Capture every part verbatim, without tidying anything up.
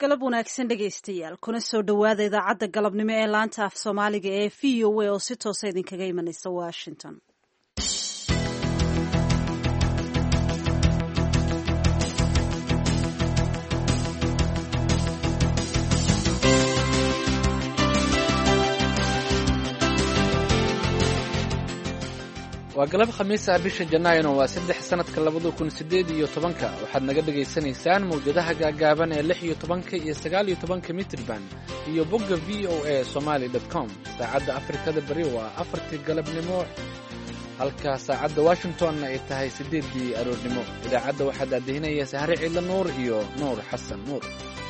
galab wanaagsan dhegaystayaal kuna soo dhowaada idaacadda galabnimo ee laanta af soomaaliga ee v o a oo si toosa idinkaga imanaysa washington. waa galab khamiis ah bisha janaayo waa saddex sanadka labada kun sideed iyo tobanka waxaad naga dhagaysanaysaan mawjadaha gaagaaban ee lix iyo tobanka iyo sagaal iyo tobanka mitrban iyo bogga v o a somali dot com. saacadda afrikada bari waa afartii galabnimo halka saacadda washingtonna ay tahay sideedii aroornimo. idaacadda waxaa daadihinaya sahre ciidla nuur iyo nuur xasan nuur.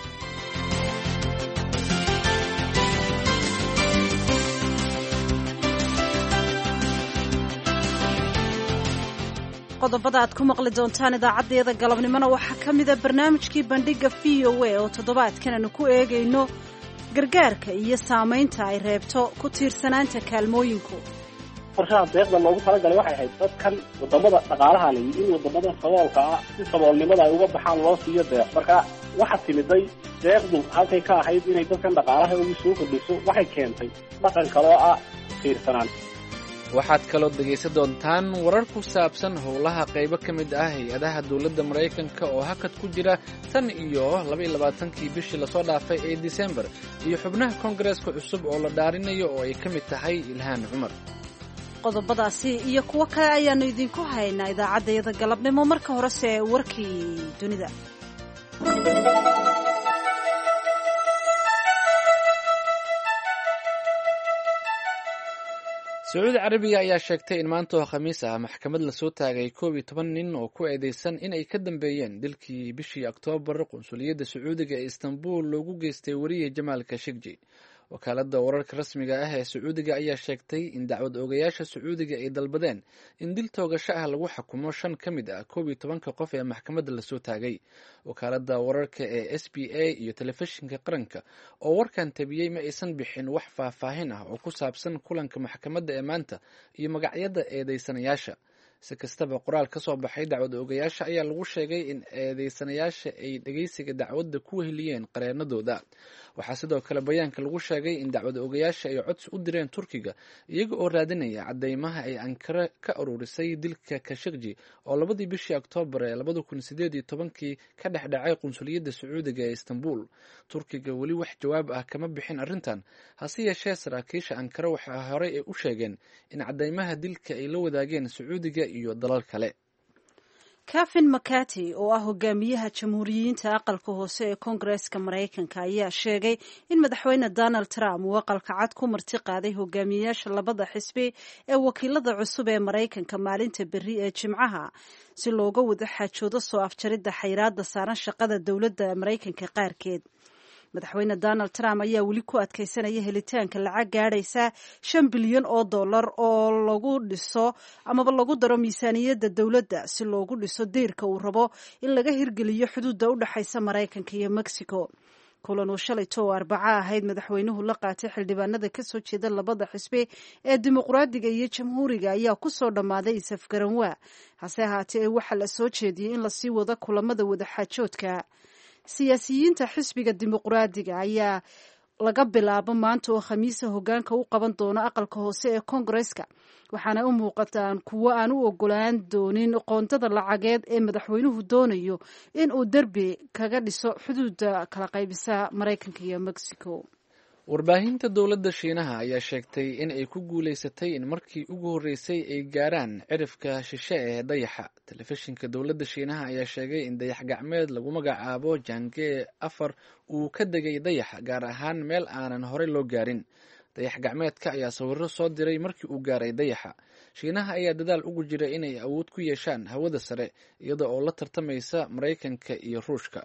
qodobada aad ku maqli doontaan idaacadeeda galabnimona waxaa ka mida barnaamijkii bandhiga v o a oo toddobaadkan aanu ku eegayno gargaarka iyo saamaynta ay reebto ku tiirsanaanta kaalmooyinku. qorshaha deeqda loogu talagalay waxay ahayd dadkan wadamada dhaqaalaha leh in wadamada saboolka ah si saboolnimada ay uga baxaan loo siiyo deeq. marka waxaa timiday deeqdu halkay ka ahayd inay dadkan dhaqaalaha ugu soo kordhiso waxay keentay dhaqan kaloo ah tiirsanaan. waxaad kaloo dhegaysan doontaan warar ku saabsan howlaha qaybo ka mid ah hay-adaha dowladda maraykanka oo hakad ku jira tan iyo laba iyo labaatankii bishii lasoo dhaafay ee disembar iyo xubnaha koongareeska cusub oo la dhaarinayo oo ay ka mid tahay ilhaan cumar. qodobadaasi iyo kuwo kale ayaannu idinku haynaa idaacaddayada galabnimo. marka horese warkii dunida. sacuudi carabiga ayaa sheegtay in maanta oo khamiis ah maxkamad lasoo taagay koob iyo toban nin oo ku eedeysan in ay ka dambeeyeen dilkii bishii oktoobar qunsuliyadda sacuudiga ee istanbul loogu geystay weriye jamaal khashoggi. wakaaladda wararka rasmiga ah ee sacuudiga ayaa sheegtay in dacwad oogayaasha sacuudiga ay dalbadeen in dil toogasho ah lagu xukumo shan ka mid ah koob iyo tobanka qof ee maxkamadda lasoo taagay. wakaaladda wararka ee s b a iyo telefishinka qaranka oo warkan tabiyey ma aysan bixin wax faahfaahin ah oo ku saabsan kulanka maxkamadda ee maanta iyo magacyada eedeysanayaasha. si kastaba qoraal ka soo baxay dacwad oogayaasha ayaa lagu sheegay in eedeysanayaasha ay dhegeysiga dacwadda ku weheliyeen qareenadooda. waxaa sidoo kale bayaanka lagu sheegay in dacwad oogayaasha ay codsi u direen turkiga iyaga oo raadinaya cadeymaha ay ankara ka ururisay dilka khashoggi oo labadii bishii oktoobar ee labada kun sideed iyo tobankii ka dhex dhacay qunsuliyadda sacuudiga ee istanbul. turkiga weli wax jawaab ah kama bixin arrintan, hase yeeshee saraakiisha ankara waxaa horey ay u sheegeen in cadeymaha dilka ay la wadaageen sacuudiga iyo dalal kale. kevin mccarthy oo ah hogaamiyaha jamhuuriyiinta aqalka hoose ee koongareeska maraykanka ayaa sheegay in madaxweyne donald trump uu aqalka cad ku marti qaaday hogaamiyayaasha labada xisbi ee wakiilada cusub ee maraykanka maalinta berri ee jimcaha si looga wada xaajoodo soo afjaridda xayiraada saaran shaqada dowladda maraykanka qaarkeed. madaxweyne donald trump ayaa weli ku adkaysanaya helitaanka lacag gaadhaysa shan bilyan oo dollar oo lagu dhiso amaba lagu daro miisaaniyadda dowladda si loogu dhiso deyrka uu rabo in laga hirgeliyo xuduudda u dhexaysa maraykanka iyo mexico. kulan uu shalayto oo arbaco ahayd madaxweynuhu la qaatay xildhibaanada kasoo jeeda labada xisbi ee dimuqraadiga iyo jamhuuriga ayaa kusoo dhammaaday isafgaranwaa. hase ahaatee waxaa la soo jeediyey in lasii wado kulamada wadaxaajoodka. siyaasiyiinta xisbiga dimuqraadiga ayaa laga bilaabo maanta oo khamiisa hogaanka u qaban doono aqalka hoose ee koongareeska, waxaana u muuqataan kuwo aan u ogolaan doonin qoondada lacageed ee madaxweynuhu doonayo in uu derbi kaga dhiso xuduudda kala qaybisa maraykanka iyo mexico. warbaahinta dowladda shiinaha ayaa sheegtay in ay ku guulaysatay in markii ugu horreysay ay gaaraan cirifka shishe ee dayaxa. telefishinka dowladda shiinaha ayaa sheegay in dayax gacmeed lagu magacaabo jange afar uu ka degay dayaxa, gaar ahaan meel aanan horey loo gaarin. dayax gacmeedka ayaa sawiro soo diray markii uu gaaray dayaxa. shiinaha ayaa dadaal ugu jira inay awood ku yeeshaan hawada sare iyada oo la tartamaysa maraykanka iyo ruushka.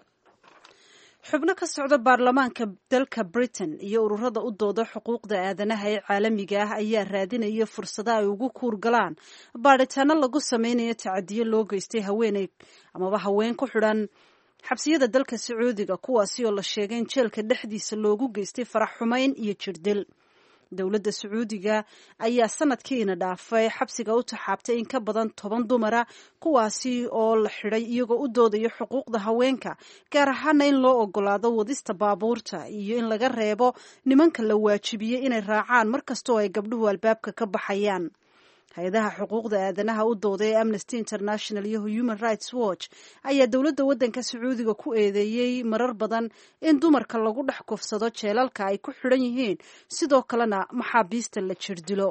xubno ka socda baarlamaanka dalka britain iyo ururada u dooda xuquuqda aadanaha ee caalamiga ah ayaa raadinaya fursado ay ugu kuurgalaan baadhitaano lagu sameynayo tacadiyo loo geystay haweeney amaba haween ku xidhan xabsiyada dalka sacuudiga, kuwaasi oo la sheegay in jeelka dhexdiisa loogu geystay farax xumeyn iyo jirdil. dowladda sacuudiga ayaa sanadkiina dhaafay xabsiga u taxaabtay in ka badan toban dumara kuwaasi oo la xidhay iyagoo u doodaya xuquuqda haweenka gaar ahaana in loo ogolaado wadista baabuurta iyo in laga reebo nimanka la waajibiyey inay raacaan mar kastoo ay gabdhuhu albaabka ka baxayaan. hay-adaha xuquuqda aadanaha u dooday ee Amnesty International iyo Human Rights Watch ayaa dowladda waddanka Sacuudiga ku eedeeyey marar badan in dumarka lagu dhex kufsado jeelalka ay ku xidhan yihiin sidoo kalena maxaabiista la jirdilo.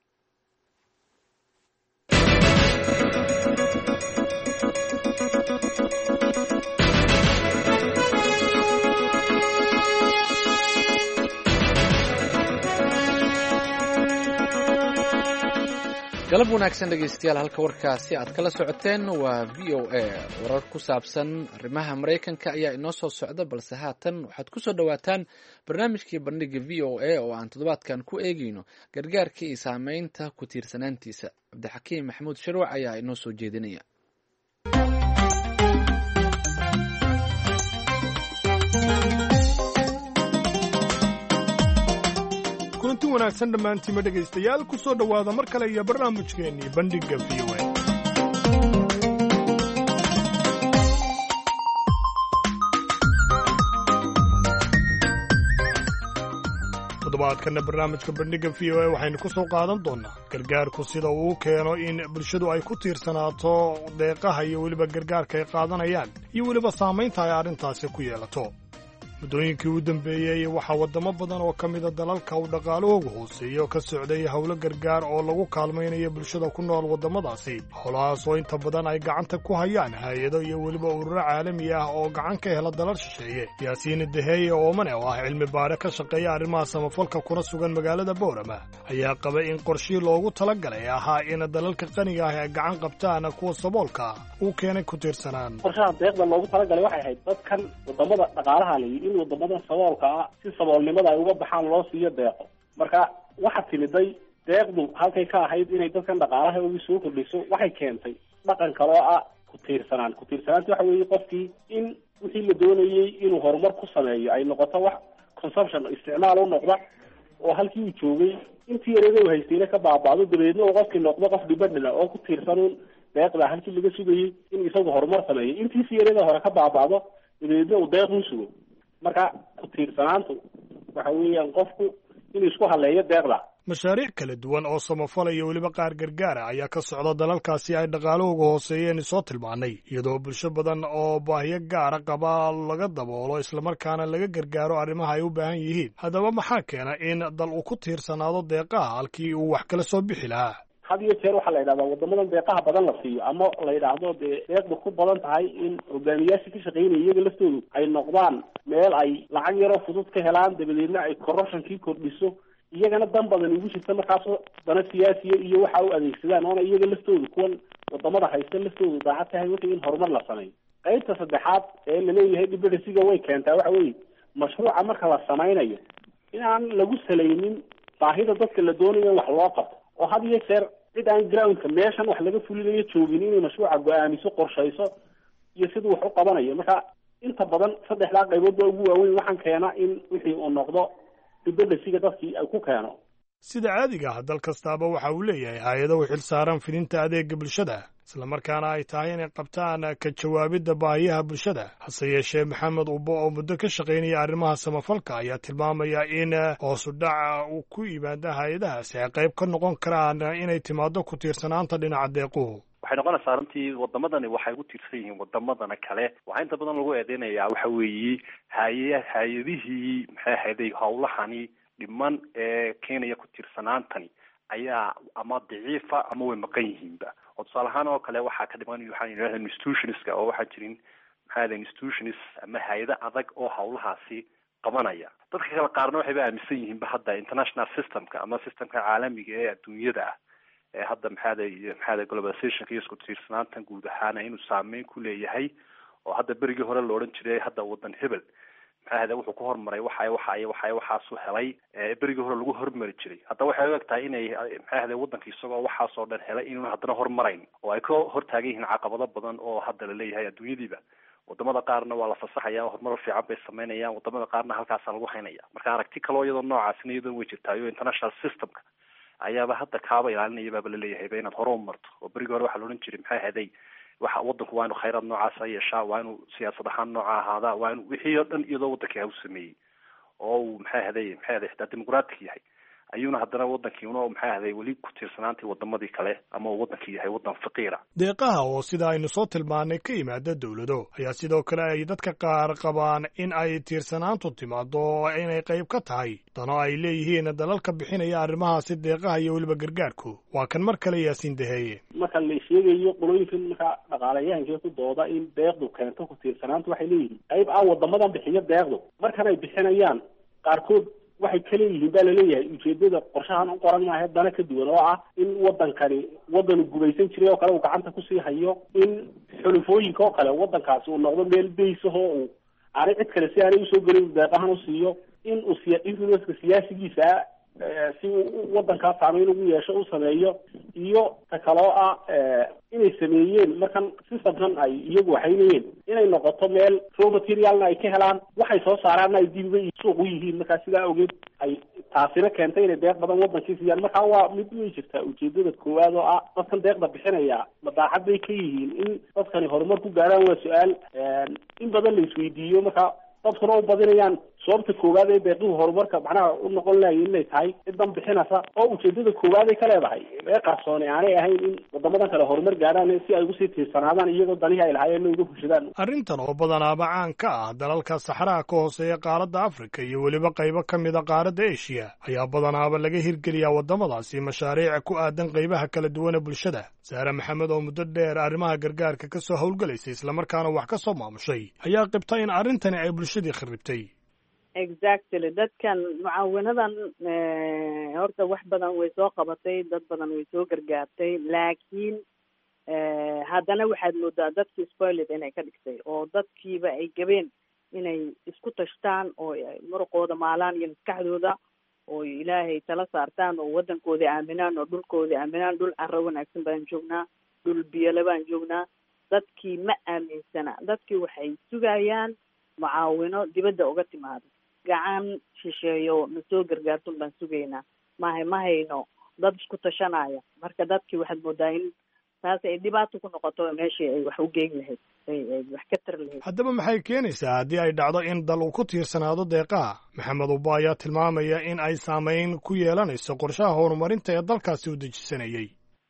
galab wanaagsan dhegaystayaal, halka warkaasi aad kala socoteen waa v o a. warar ku saabsan arrimaha maraykanka ayaa inoo soo socda, balse haatan waxaad ku soo dhowaataan barnaamijkii bandhiga v o a oo aan toddobaadkan ku eegeyno gargaarka iyo saameynta ku tiirsanaantiisa. cabdixakiim maxamuud sharwac ayaa inoo soo jeedinaya. kulanti wanaagsan dhammaantiima dhegaystayaal, ku soo dhowaada mar kale iyo barnaamijkeennii bandhigga v o a. toddobaadkanna barnaamijka bandhigga v o a waxaynu ku soo qaadan doonnaa gargaarku sida uu keeno in bulshadu ay ku tiirsanaato deeqaha iyo weliba gargaarka ay qaadanayaan iyo weliba saamaynta ay arrintaasi ku yeelato. muddooyinkii u dambeeyey waxaa waddamo badan oo ka mida dalalka uu dhaqaalahoogu hooseeyo ka socday howlo gargaar oo lagu kaalmaynayo bulshada ku nool waddamadaasi, howlahaas oo inta badan ay gacanta ku hayaan hay-ado iyo weliba ururo caalami ah oo gacan ka hela dalal shisheeye. yaasiin daheeye oomane oo ah cilmi baare ka shaqeeya arrimaha samafalka kuna sugan magaalada boorama ayaa qabay in qorshii loogu talagalay ahaa in dalalka qaniga ah ay gacan qabtaan kuwa saboolka uu keenay ku tiirsanaan. qorshaha deeqda loogu talagalay waxay ahayd dadkan waddamada dhaqaalaha leh wadamada saboolka ah si saboolnimada ay uga baxaan loo siiyo deeqo. marka waxaa timiday deeqdu halkay ka ahayd inay dadkan dhaqaalaha ugu soo kordhiso, waxay keentay dhaqan kaloo ah ku tiirsanaan. ku tiirsanaanta waxa weeye qofkii in wixii la doonayey inuu horumar ku sameeyo ay noqoto wax consumption isticmaal u noqda, oo halkii uu joogay intii yareeda u haystayna ka baaba'do, dabeedna uu qofkii noqdo qof dhibadhila oo ku tiirsanuun deeqda halkii laga sugayey in isagu horumar sameeyo, intiisi yareeda hore ka baaba'do dabeedna uu deeq u sugo. marka ku tiirsanaantu waxa weeyaan qofku inuu isku haleeyo deeqda. mashaariic kala duwan oo samafal iyo weliba qaar gargaara ayaa ka socda dalalkaasi ay dhaqaalahooga hooseeyeen soo tilmaanay, iyadoo bulsho badan oo baahiyo gaara qaba laga daboolo islamarkaana laga gargaaro arrimaha ay u baahan yihiin. haddaba maxaa keena in dal uu ku tiirsanaado deeqaha halkii uu wax kala soo bixi lahaa? had iyo jeer waxaa la yidhahdaa waddamadan deeqaha badan la siiyo, ama la yidhaahdo dee deeqda ku badan tahay in hogaamiyaasha ka shaqeynaya iyaga laftoodu ay noqdaan meel ay lacag yaroo fudud ka helaan, dabadeedna ay corruptionkii kordhiso, iyagana dan badan ugu jirta markaasoo dana siyaasiya iyo waxa u adeegsadaan, oona iyaga laftoodu kuwan waddamada haysta laftoodu daacad tahay wixii in horumar la sameeyo. qaybta saddexaad ee laleeyahay dibadhasiga way keentaa waxa weeye mashruuca marka la samaynayo inaan lagu salaynin baahida dadka la doonayo in wax loo qabto, oo had iyo jeer cid aan groundka meeshan wax laga fulinayo joogin inay mashruuca go-aamiso, qorshayso iyo siduu wax u qabanayo. marka inta badan saddexdaa qaybood baa ugu waaweyn waxaan keena in wixii uu noqdo dibadhasiga dadkii ay ku keeno. sida caadiga ah dal kastaaba waxa uu leeyahay hay-ado u xil saaran fidinta adeega bulshada, islamarkaana ay tahay inay qabtaan ka jawaabidda baahiyaha bulshada. hase yeeshee maxamed ubbo oo muddo ka shaqaynaya arrimaha samafalka ayaa tilmaamaya in hoosu dhaca uu ku yimaada hay-adahaasi ay qayb ka noqon karaan inay timaado ku tiirsanaanta dhinaca deequhu. waxay noqonaysaa runtii wadamadani waxay ku tiirsan yihiin wadamadana kale. waxaa inta badan lagu eedeynayaa waxa weeye hay hay-adihii maxay ahayday howlahani dhiman ee keenaya ku tiirsanaantani ayaa ama daciifa ama way maqan yihiinba. oo tusaale ahaan oo kale waxaa ka dhiman waxaan yidhahdaa institutionska oo waxaa jirin maxaa yidhahdaa institutions ama hay-ado adag oo howlahaasi qabanaya. dadka kale qaarna waxayba aaminsan yihiinba hadda international systemka ama systemka caalamiga ee adduunyada ah ee hadda maxaada maxaada globalizationka iyo isku tiirsanaantan guud ahaana inuu saameyn ku leeyahay. oo hadda berigii hore la odhan jiray hadda wadan hebel maxaada wuxuu ku hormaray waxa waxa waxa waxaasu helay berigii hore lagu hormari jiray. hadda waxay u egtahay inay maxaada wadanka isagoo waxaas oo dhan helay inuu haddana hormarayn oo ay ka hortaagan yihiin caqabado badan oo hadda la leeyahay adduunyadiiba wadamada qaarna waa la fasaxaya horumar fiican bay sameynayaan, wadamada qaarna halkaasa lagu haynaya. marka aragti kaloo iyadoo noocaasina iyadoo way jirtaayo international systemka ayaaba hadda kaaba ilaalinaya baaba laleeyahay ba inaad hore u marto. oo berigi hore waxaa la odhan jiray maxay ahaday waxa wadanku waa inuu khayraad noocaasa yeeshaa, waa inuu siyaasad ahaan nooca ahaadaa, waa inuu wixii oo dhan iyadoo wadankii u sameeyey oo uu maxay ahaday maxay ahaday xitaa dimuqraatic yahay ayuuna haddana wadankii una maxay ahaday weli ku tiirsanaantii wadamadii kale ama uu wadankii yahay wadan faqiira. deeqaha oo sida aynu soo tilmaanay ka yimaada dawlado ayaa sidoo kale ay dadka qaar qabaan in ay tiirsanaantu timaado oo inay qayb ka tahay dano ay leeyihiin dalalka bixinaya arrimahaasi deeqaha iyo weliba gargaarku. waa kan mar kale Yaasiin Daheeye. marka la sheegayo qolooyinkan marka dhaqaalayahanka ku dooda in deeqdu keento ku tiirsanaantu waxay leeyihiin qayb ah wadamadan bixiya deeqdu markan ay bixinayaan qaarkood waxay kala yihiin baa laleeyahay ujeedada qorshahan u qoran maaha dana ka duwan oo ah in wadankani wadanu gumaysan jiray oo kale uu gacanta kusii hayo, in xulufooyinka oo kale wadankaasi uu noqdo meel baysahoo uu aanay cid kale si aanay usoo gelin deeqahan usiiyo, in uu siya influenceka siyaasigiisa si uu wadankaa saameyn ugu yeesho u sameeyo, iyo ta kaloo ah inay sameeyeen markan systemkan ay iyagu waxaynayeen inay noqoto meel raw materialna ay ka helaan, waxay soo saaraanna ay dib uga suuq u yihiin. markaa sidaa ogeed ay taasina keentay inay deeq badan wadankii siiyaan. markaa waa mid way jirtaa ujeedada koowaad oo ah dadkan deeqda bixinaya madaaxad bay ka yihiin in dadkani horumar ku gaaraan. waa su-aal in badan la isweydiiyo, marka dadkuna u badinayaan sababta koowaad ee deeqihu horumarka macnaha u noqon lahayn inay tahay cidan bixinaysa oo ujeedada koowaad ay ka leedahay ee qarsooni aanay ahayn in wadamadan kale horumar gaaraan si ay ugu sii tiirsanaadaan iyagoo danihii ay lahaayeen uga fushadaan. arrintan oo badanaaba caan ka ah dalalka saxaraha ka hooseeya qaaradda Afrika iyo weliba qaybo ka mid a qaaradda Asia ayaa badanaaba laga hirgeliyaa wadamadaasi mashaariic ku aadan qaybaha kala duwan ee bulshada. Saare Maxamed oo muddo dheer arrimaha gargaarka ka soo howlgalaysay islamarkaana wax ka soo maamushay ayaa qibtay in arrintani ay bulshadii kharibtay. exactly dadkan mucaawinadan horta wax badan way soo qabatay, dad badan way soo gargaartay, laakiin haddana waxaad moodaa dadkii spoiled inay ka dhigtay oo dadkiiba ay gabeen inay isku tashtaan oo muruqooda maalaan iyo maskaxdooda oo ilaahay tala saartaan oo wadankooda aaminaan oo dhulkooda aaminaan. dhul carro wanaagsan baan joognaa, dhul biyole baan joognaa. dadkii ma aaminsana, dadkii waxay sugayaan mucaawino dibadda uga timaado, gacan shisheeyo na soo gargaartun baan sugaynaa, mahay ma hayno dad isku tashanaya. marka dadkii waxaad moodaa in taas ay dhibaato ku noqoto meeshii ay wax u geyn lahayd, ay wax ka tar lahayd. haddaba maxay keenaysaa haddii ay dhacdo in dal uu ku tiirsanaado deeqaha? Maxamed Uba ayaa tilmaamaya in ay saameyn ku yeelanayso qorshaha horumarinta ee dalkaasi u dejisanayay.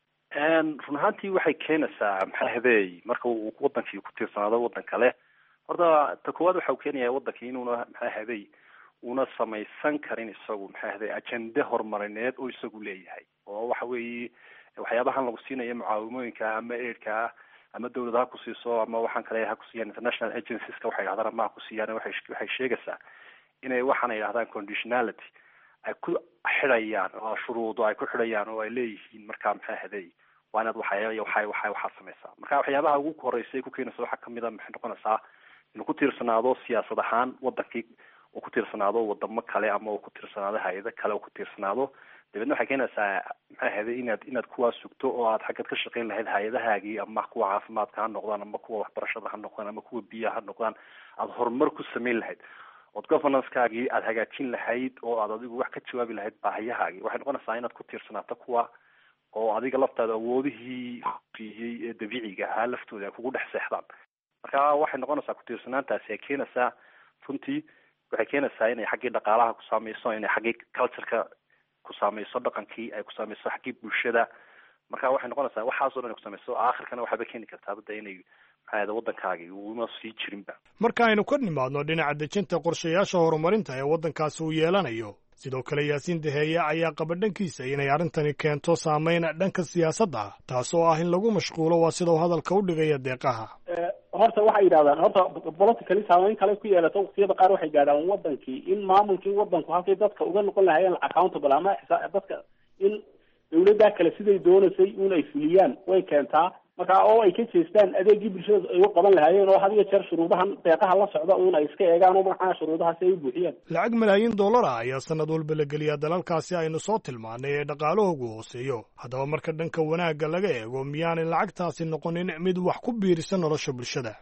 run ahaantii waxay keenaysaa maxay ahaday marka uu wadankii ku tiirsanaado wadan kale, horta ta koowaad waxa uu keenaya wadankii inuuna maxay ahaday una samaysan karin isagu maxay ahaday ajende horumarineed oo isagu leeyahay. oo waxa weeye waxyaabahan lagu siinayo mucaawimooyinka ama aidka ama dawlad ha ku siiso ama waxaan kale ha ku siiyaan international agencieska waxay yidhahdaan ama ha ku siiyaan waxay waxay sheegaysaa inay waxaana yidhahdaan conditionality ay ku xidhayaan oo shuruudo ay ku xidhayaan oo ay leeyihiin markaa maxay ahaday waa inaad waxay waxay waxay waxaa samaysaa. marka waxyaabaha ugu horeysay ku keenaysa waxaa kamid a maxay noqonaysaa inuu ku tiirsanaado siyaasad ahaan wadankii uu ku tiirsanaado wadamo kale ama uu ku tiirsanaado hay-ado kale uu ku tiirsanaado. dabeedna waxay keenaysaa maxay ahaday inaad inaad kuwaa sugto oo aad xaggaad ka shaqayn lahayd hay-adahaagii ama kuwa caafimaadka ha noqdaan ama kuwa waxbarashada ha noqdaan ama kuwa biyaha ha noqdaan, aada horumar ku samayn lahayd ood governance-kaagii aada hagaajin lahayd oo aad adigu wax ka jawaabi lahayd baahiyahaagii. waxay noqonaysaa inaad ku tiirsanaato kuwa oo adiga laftaada awoodihii siiyey ee dabiiciga ahaa laftooda ay kugu dhex seexdaan. marka waxay noqonaysaa ku tiirsanaantaasi ay keenaysaa runtii waxay keenaysaa inay xaggii dhaqaalaha ku saameyso, inay xaggii cultureka ku saameyso, dhaqankii ay ku saameyso, xaggii bulshada. marka waxay noqonaysaa waxaas oo dhan ay ku saameyso aakhirkana waxaaba keeni kartaa badda inay maxaa wadankaagii uuma sii jirinba. marka aynu ka nimaadno dhinaca dejinta qorshayaasha horumarinta ee waddankaasi uu yeelanayo, sidoo kale Yaasiin Daheeye ayaa qaba dhankiisa inay arrintani keento saameyn dhanka siyaasadda, taasoo ah in lagu mashquulo waa sidau hadalka u dhigaya deeqaha. horta waxay yidhahdaan horta politically saameyn kale ku yeelato waqtiyada qaar waxay gaadhaan wadankii in maamulkii wadanku halkay dadka uga noqon lahaayeen accountable ama dadka in dawladda kale siday doonaysay un ay fuliyaan way keentaa. marka oo ay ka jeestaan adeegii bulshada ay u qaban lahaayeen oo had iyo jeer shuruudahan deeqaha la socda un ay iska eegaan oo maxaa shuruudahaasi ay u buuxiyaan. lacag malaayiin dollar ah ayaa sanad walba la geliyaa dalalkaasi aynu soo tilmaanay ee dhaqaalahoogu hooseeyo. haddaba marka dhanka wanaagga laga eego miyaanay lacagtaasi noqonin mid wax ku biirisa nolosha bulshada?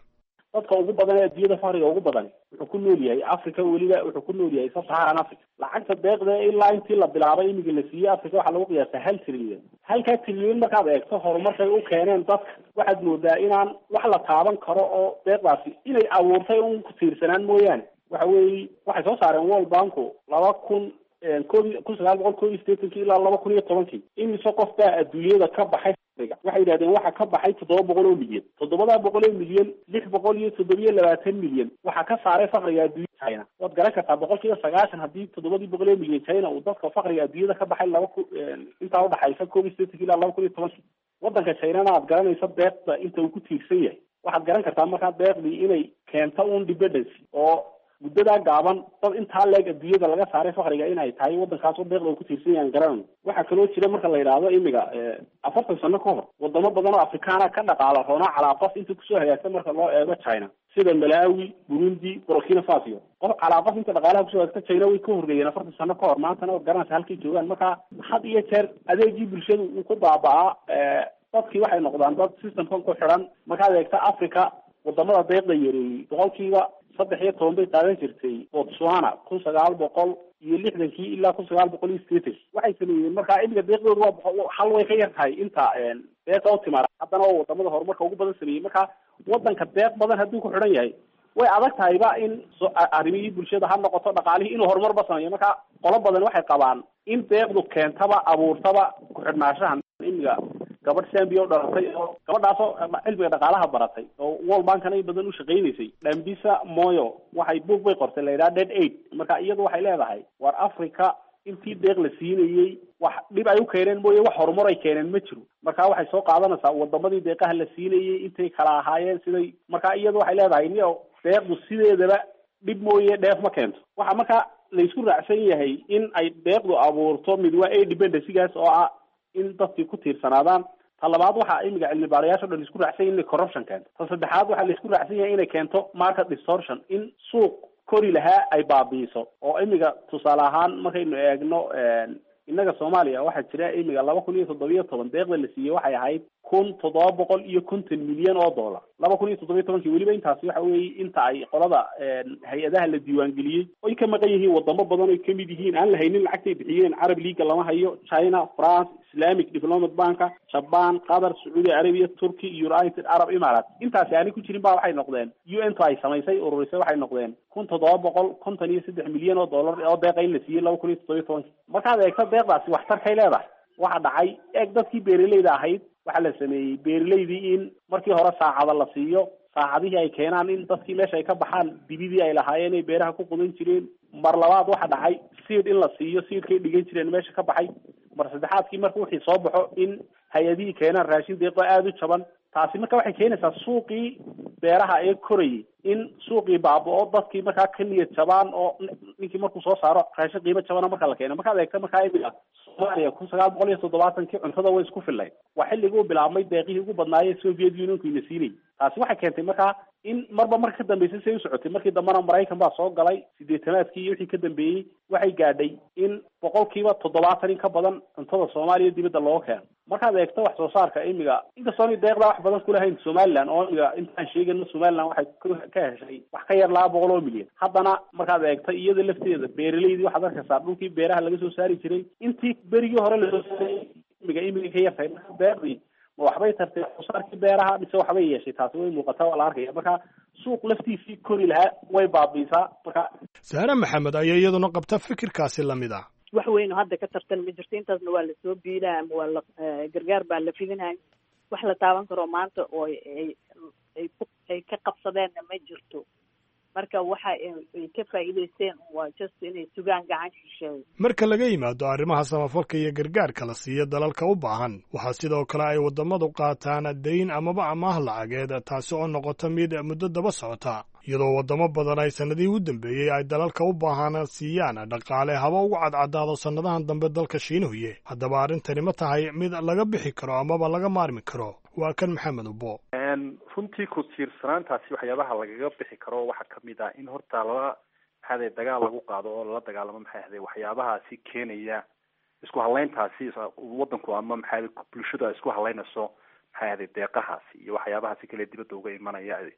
dadka ugu badan ee adduunyada faqriga ugu badan wuxuu ku nool yahay Africa, weliba wuxuu ku nool yahay Sub-Saharan Africa. lacagta deeqda ilaa intii la bilaabay imiga la siiyay Africa waxa lagu qiyaasay hal trilyan. halka trilyan markaad eegto horumarkay u keeneen dadka waxaad moodaa inaan wax la taaban karo oo deeqdaasi inay abuurtay un ku tiirsanaan mooyaane. waxa weeye waxay soo saareen World Bank laba kun kun sagaal boqol kow iyo siddeetankii ilaa laba kun iyo tobankii imise qof baa adduunyada ka baxay faqriga. waxay yidhahdeen waxa ka baxay toddoba boqol oo milyan. toddobada boqol oo milyan lix boqol iyo toddoba iyo labaatan milyan waxaa ka saaray faqriga adduunyada China. waad garan kartaa boqolkiiba sagaashan haddii toddobadii boqol oo milyan China uu dadka faqriga adduunyada ka baxay laba ku intaa udhaxaysa kow iyo siddeetankii ilaa laba kun iyo tobankii. waddanka Chinana aad garanaysa deeqda inta uu ku tiirsan yahay. waxaad garan kartaa markaa deeqdii inay keento un independence oo muddadaa gaaban dad intaa leeg adduunyada laga saaray faqriga inay tahay waddankaas oo deeqda uu ku tiirsan yahay garan. waxaa kaloo jira marka la yidhaahdo imiga afartan sano ka hor wadamo badan oo Afrikaana ka dhaqaala roona calaa qof inta kusoo hagaagta marka loo eego China, sida Malawi, Burundi, Burkina Faso. qof calaa qof inta dhaqaalaha kusoo hagaagta China way ka horreeyeen afartan sano ka hor. maantana oo garanaysa halkay joogaan. marka had iyo jeer adeegii bulshadu uu ku baaba'aa dadkii waxay noqdaan dad systemkan ku xiran. markaad eegta Africa wadamada deeqda yareeyey boqolkiiba saddex iyo toban bay qaadan jirtay Botswana kun sagaal boqol iyo lixdankii ilaa kun sagaal boqol iyo siddeetan. waxay sameeyeen markaa imiga deeqdooda waa hal way ka yar tahay inta deeqa u timaada. haddana oo wadamada horumarka ugu badan sameeyey. marka waddanka deeq badan hadduu ku xidhan yahay way adag tahayba in arrimihii bulshada ha noqoto dhaqaalihii inuu horumarba sameeyo. marka qolo badan waxay qabaan in deeqdu keentaba abuurtaba ku xidhnaanshahan. imiga gabadh Zambia oo dhalatay oo gabadhaasoo cilmiga dhaqaalaha baratay oo World Bank-na ay badan u shaqeynaysay, Dambisa Moyo, waxay book bay qortay la yidhaha Dead Aid. marka iyadu waxay leedahay war Africa intii deeq la siinayey wax dhib ay u keeneen mooye wax horumar ay keeneen ma jiro. marka waxay soo qaadanaysaa wadamadii deeqaha la siinayey intay kala ahaayeen siday. marka iyadu waxay leedahay niyo deeqdu sideedaba dhib mooye dheef ma keento. waxa marka la isku raacsan yahay in ay deeqdu abuurto mid waa independence-gaas oo ah in dadkii ku tiirsanaadaan. ta labaad waxa imiga cilmi baarayaasha dhan isku raacsan yahay in corruption keento. ta saddexaad waxa la isku raacsan yahay inay keento market distortion, in suuq kori lahaa ay baabi'iso. oo imiga tusaale ahaan markaynu eegno innaga Soomaaliya waxaa jira imiga laba kun iyo toddoba iyo toban deeqda la siiyey waxay ahayd kun toddoba boqol iyo konton milyan oo dollar. laba kun iyo toddoba iyo tobankii weliba intaasi waxa weeye inta ay qolada hay-adaha la diiwaangeliyey oy ka maqan yihiin wadamo badan oy kamid yihiin aan la haynin lacagtay bixiyeen. Arab League lama hayo, China, France, Islamic Development Bank, Japan, Qatar, Saudi Arabia, Turkey, United Arab Emirates. intaasi aanay ku jirin baa waxay noqdeen U N to ay samaysay ururisay waxay noqdeen kun toddoba boqol konton iyo saddex milyan oo dollar oo deeqa in la siiyey laba kun iyo toddoba iyo tobankii. markaad eegto deeqdaasi waxtarkay leedahay. waxa dhacay eeg dadkii beeraleyda ahayd waxaa la sameeyey beeraleydii in markii hore saacada la siiyo, saacadihii ay keenaan in dadkii meesha ay ka baxaan dibidii ay lahaayeen ay beeraha ku qudan jireen. mar labaad waxa dhacay seed in la siiyo, seedkay dhigan jireen meesha ka baxay. mar saddexaadkii marka wixii soo baxo in hay-adihii keenaan raashin deeqo aada u jaban. taasi marka waxay keenaysaa suuqii beeraha ee korayay in suuqii baaba'o, dadkii markaa ka niyad jabaan oo ninkii markuu soo saaro raashin qiimo jabana marka la keeno. markaad eegta markaa imiga Soomaaliya kun sagaal boqol iyo toddobaatankii cuntada way isku fillayd. waa xilligii u bilaabmay deeqihii ugu badnaayee Soviet Unionku ina siinayay. taasi waxay keentay markaa in marba marka ka dambeysay say u socotay. markii dambena Maraykan baa soo galay siddeetanaadkii iyo wixii ka dambeeyey waxay gaadhay in boqolkiiba toddobaatan in ka badan cuntada Soomaaliya dibadda looga keeno. markaad eegto wax soo saarka imiga inkastoo ni deeqda wax badan ku lahayn Somaliland oo imiga intaan sheegayno Somaliland waxay ka heshay wax ka yar laba boqol oo milyan. haddana markaad eegto iyada lafteeda beeraleydii waxaad arkaysaa dhulkii beeraha laga soo saari jiray intii berigii hore lasoo saaray imiga imiga ka yartahay. marka deeqdii ma waxbay tartay soosaarkii beeraha mise waxbay yeeshay. taasi way muuqataa waa la arkaya. marka suuq laftiisii kori lahaa way baabiisaa. marka Sahra Maxamed ayaa iyaduna qabta fikirkaasi lamid ah. wax weyn oo hadda ka tartan ma jirto. intaasna waa lasoo biilaa ama waa la gargaar baa la fidinaya. wax la taaban karo maanta oo ay ay ay ka qabsadeenna ma jirto. marka waxa ay ka faa'iideysteen waa just inay sugaan gacan shisheeyo. marka laga yimaado arrimaha samafalka iyo gargaarka la siiyo dalalka u baahan, waxaa sidoo kale ay wadamadu qaataan dayn amaba amaah lacageed, taasi oo noqota mid muddo daba socota, iyadoo wadamo badan ay sanadihii u dambeeyey ay dalalka u baahan siiyaan dhaqaale haba ugu cadcadaado sanadahan dambe dalka Shiinuhu. haddaba arrintani ma tahay mid laga bixi karo amaba laga maarmi karo? waa kan Maxamed Ubo. runtii ku tiirsanaantaasi waxyaabaha lagaga bixi karo waxaa kamid ah in horta laba maxaa dagaal lagu qaado oo la dagaalamo maxay ahayd waxyaabahaasi keenaya isku halayntaasi wadanku ama maxay bulshada isku halaynayso maxay ahayd deeqahaasi iyo waxyaabahaasi kale dibadda uga imanaya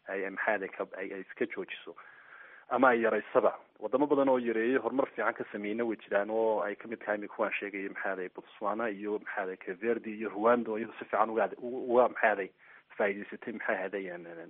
ay maxaade ka ay iska joojiso ama ay yaraysaba. wadamo badan oo yareeyay horumar fiican ka sameeyna way jiraan oo ay kamid tahay mid kuwaan sheegayay maxaade Botswana iyo maxaade Cape Verde iyo Rwanda iyo si fiican uga uga maxaade faa'iideysatay maxaade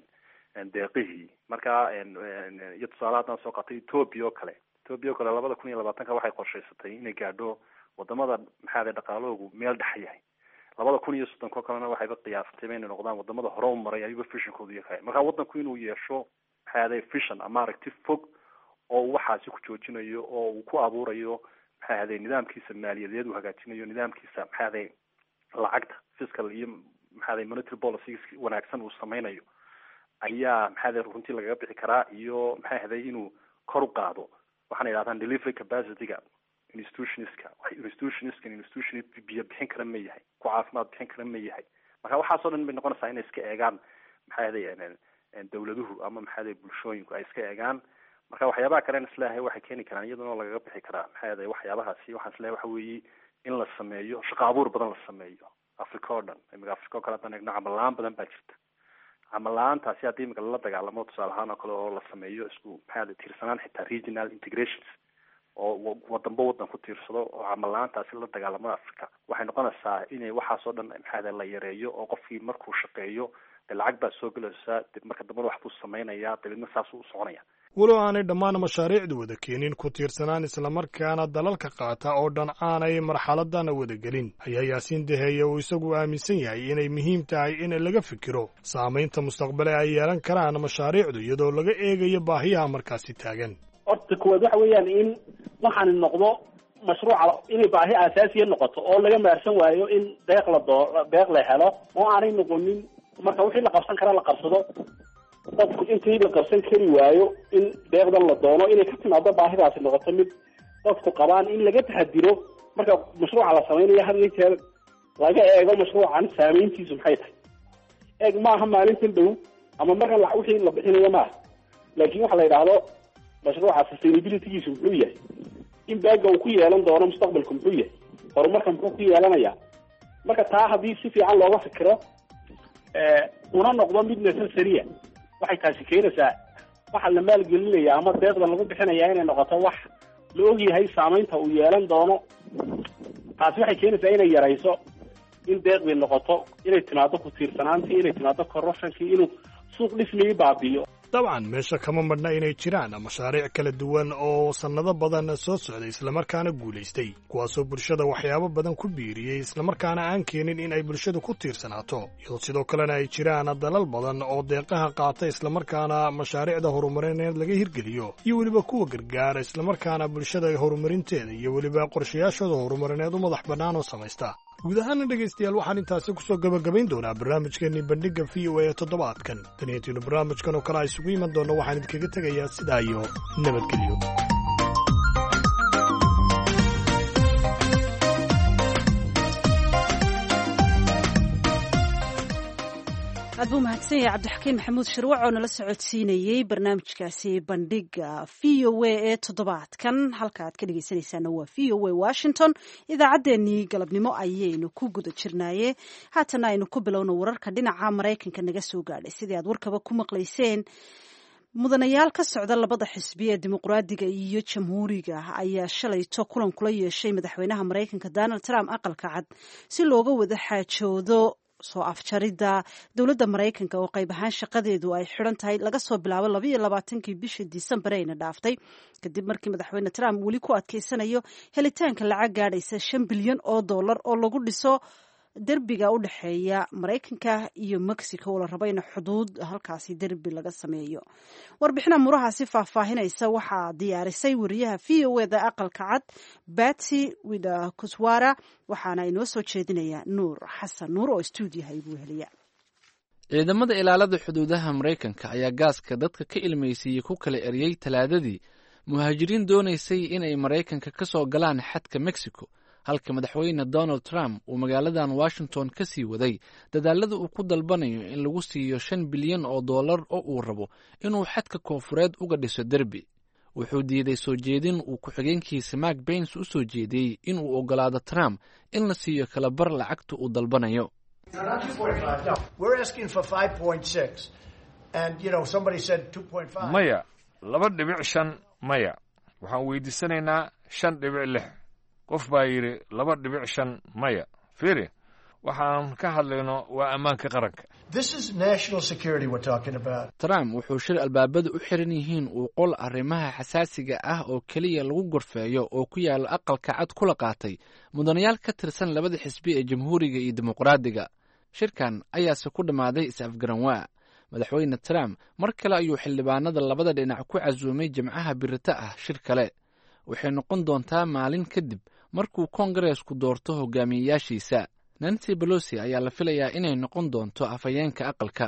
aan deeqihii. marka iyo tusaalahan soo qatay Ethiopia oo kale Ethiopia oo kale labada kun iyo labaatanka waxay qorshaysatay inay gaadho wadamada maxaade dhaqaalahoodu meel dhex yahay. labada kun iyo soddon ko kalena waxay qiyaastay inay noqdaan wadamada hore u maray ayaga fishankoodu yahay. marka wadanku inuu yeesho maxaade fishan ama aragti fog oo waxaasi ku joojinayo oo uu ku abuurayo maxaade nidaamkiisa maaliyadeed uu hagaajinayo nidaamkiisa maxaade lacagta fiscal iyo maxaade monetary policy wanaagsan uu sameynayo ayaa maxaade runtii laga bixi karaa iyo maxaade inuu kor u qaado waxaan yiraahdaan delivery capacity-ga institutionska institutionska institution biyo bixin kara ma yahay ku caafimaad bixin kara ma yahay. marka waxaas oo dhan bay noqonaysaa inay iska eegaan maxaade dawladuhu ama maxaade bulshooyinku ay iska eegaan. marka waxyaabaha kale islaahay waxay keeni karaan iyadoo laga bixi karaa maxaade waxyaabahaasi waxaan islaahay waxa weeye in la sameeyo shaqo abuur badan la sameeyo Africa oo dhan. imika Africa oo kale hadda eegno camal la'aan badan baa jirta. camal la'aantaasi haddii imika la dagaalamo tusaale ahaan oo kale oo la sameeyo isku maxaade tiirsanaan xitaa regional integrations oo wadanba wadan ku tiirsado oo camal la'aantaasi la dagaalamo Africa waxay noqonaysaa inay waxaas oo dhan maxaade la yareeyo oo qofkii markuu shaqeeyo lacag baa soo galaysa dib marka dambe wax buu sameeynaya dibna saas uu soconaya. walow aanay dhammaan mashaariicdu wada keenin ku tiirsanaan islamarkaana dalalka qaata oo dhan aanay marxaladana wada gelin ayaa Yaasiin Daheeye uu isagu aaminsan yahay inay muhiim tahay in laga fikiro saamaynta mustaqbale ay yeelan karaan mashaariicdu iyadoo laga eegayo baahiyaha markaasi taagan. horta kuwaad waxa weeyaan in waxaan noqdo mashruuca inay baahi asaasiya noqoto oo laga maarsan waayo in deeq la doo deeq la helo oo aanay noqonin marka wixii la qabsan kara la qabsado dadku intii la qabsan kari waayo in deeqdan la doono inay ka timaado baahidaasi noqoto mid dadku qabaan in laga taxadiro marka mashruuca la sameynayo had iyo jeer laga eego mashruucan saameyntiisu maxay tahay. eeg maaha maalintan dhow ama marka la wixii la bixinayo maaha laakiin waxa la yidhaahdo mashruuca sustainability-giisu muxuu yahay in baaga uu ku yeelan doono mustaqbalku muxuu yahay horumarka muxuu ku yeelanayaa. marka taa haddii si fiican looga fikiro una noqdo mid necessary waxay taasi keenaysaa waxa la maalgelinaya ama deeqda lagu bixinaya inay noqoto wax la og yahay saamaynta uu yeelan doono. taasi waxay keenaysaa inay yarayso in deeqdi noqoto inay timaado ku tiirsanaantii inay timaado corruptionkii inuu suuq dhismigii baabi'iyo. dabcan meesha kama madhna inay jiraan mashaariic kala duwan oo sannado badan soo socday islamarkaana guulaystay kuwaasoo bulshada waxyaabo badan ku biiriyey islamarkaana aan keenin in ay bulshadu ku tiirsanaato iyadoo sidoo kalena ay jiraan dalal badan oo deeqaha qaata islamarkaana mashaariicda horumarineed laga hirgeliyo iyo weliba kuwa gargaara islamarkaana bulshada horumarinteeda iyo weliba qorshayaashooda horumarineed u madax bannaan oo samaysta. guud ahaana dhegaystayaal waxaan intaasi ku soo gabagabayn doonaa barnaamijkeenii bandhigga v o a ee toddobaadkan taniyantiinu barnaamijkan oo kale a isugu iman doonno waxaan idinkaga tegayaa sidaa iyo nabadgelyo. aad buu mahadsan yahay cabdixakiin maxamuud shirwac oo nala socodsiinayey barnaamijkaasi bandhigga v o a ee toddobaadkan halka aad ka dhegeysanaysaana waa v o a washington. idaacaddeenii galabnimo ayaynu ku guda jirnaaye haatana aynu ku bilowno wararka dhinaca maraykanka naga soo gaadhay sidii aad warkaba ku maqlayseen. mudanayaal ka socda labada xisbi ee dimuqraadiga iyo jamhuuriga ayaa shalayto kulan kula yeeshay madaxweynaha maraykanka donald trump aqalka cad si looga wada xaajoodo soo afjaridda dowladda maraykanka oo qayb ahaan shaqadeedu ay xidhan tahay laga soo bilaabo laba iyo labaatankii bishii disembar ayna dhaaftay kadib markii madaxweyne trump weli ku adkaysanayo helitaanka lacag gaadhaysa shan bilyan oo dollar oo lagu dhiso derbiga u dhexeeya maraykanka iyo mexico oo la rabo in xuduud halkaasi derbi laga sameeyo. warbixina murahaasi faahfaahinaysa waxaa diyaarisay wariyaha v o eda aqalka cad Betsy Widakuswara waxaana inoo soo jeedinaya Nuur Xasan Nuur oo stuudiyaha igu heliya. ciidamada ilaalada xuduudaha maraykanka ayaa gaaska dadka ka ilmaysiiyey ku kala eriyey talaadadii muhaajiriin doonaysay inay maraykanka ka soo galaan xadka Mexico halka madaxweyne Donald Trump uu magaaladan Washington ka sii waday dadaalada uu ku dalbanayo in lagu siiyo shan bilyan oo dollar oo uu rabo inuu xadka koonfureed uga dhiso derbi. wuxuu diiday soo jeedin uu ku-xigeenkiisa Mark Pence u soo jeediyey in uu ogolaado Trump in la siiyo kala bar lacagta uu dalbanayo. maya laba dhibic shan maya waxaan weydiisanaynaa shan dhibic lix qof baa yidhi laba dhibic shan maya fiiri waxaan ka hadlayno waa ammaanka qaranka trump wuxuu shir albaabada u xiran yihiin uu qol arrimaha xasaasiga ah oo keliya lagu gorfeeyo oo ku yaala aqalka cad kula qaatay mudanayaal ka tirsan labada xisbi ee jamhuuriga iyo dimuqraadiga shirkan ayaase ku dhammaaday is-afgaranwaa madaxweyne trump mar kale ayuu xildhibaanada labada dhinac ku casuumay jimcaha birita ah shir kale waxay noqon doontaa maalin kadib markuu kongareesku doorto hogaamiyeyaashiisa nancy pelosi ayaa la filayaa inay noqon doonto afhayeenka aqalka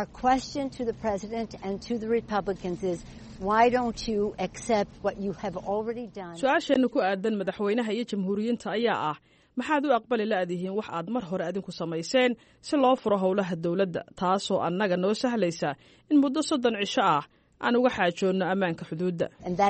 su-aasheenna ku aadan madaxweynaha iyo jamhuuriyiinta ayaa ah maxaad u aqbali la-dihiin wax aad mar hore adinku samayseen si loo furo howlaha dowladda taasoo annaga noo sahlaysa in muddo soddon cisho ah aan uga xaajoonno ammaanka xuduudda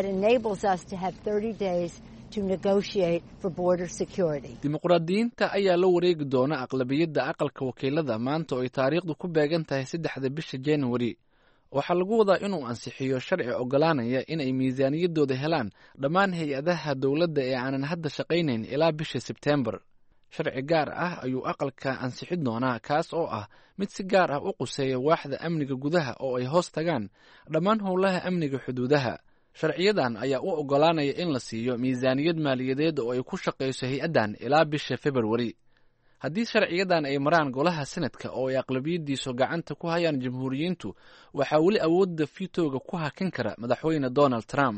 dimuqraadiyiinta ayaa la wareegi doona aqlabiyadda aqalka wakiilada maanta oo ay taariikhdu ku beegan tahay saddexda bisha januari waxaa lagu wadaa inuu ansixiyo sharci oggolaanaya in ay miisaaniyaddooda helaan dhammaan hay-adaha dowladda ee aanan hadda shaqaynayn ilaa bisha sebteembar sharci gaar ah ayuu aqalka ansixin doonaa kaas oo ah mid si gaar ah u quseeya waaxda amniga gudaha oo ay hoos tagaan dhammaan howlaha amniga xuduudaha sharciyadan ayaa u oggolaanaya in la siiyo miisaaniyad maaliyadeed oo ay ku shaqayso hay-addan ilaa bisha februari haddii sharciyadan ay maraan golaha senadka oo ay aqlabiyaddiisu gacanta ku hayaan jamhuuriyiintu waxaa weli awoodda fitooga ku hakin kara madaxweyne donald trump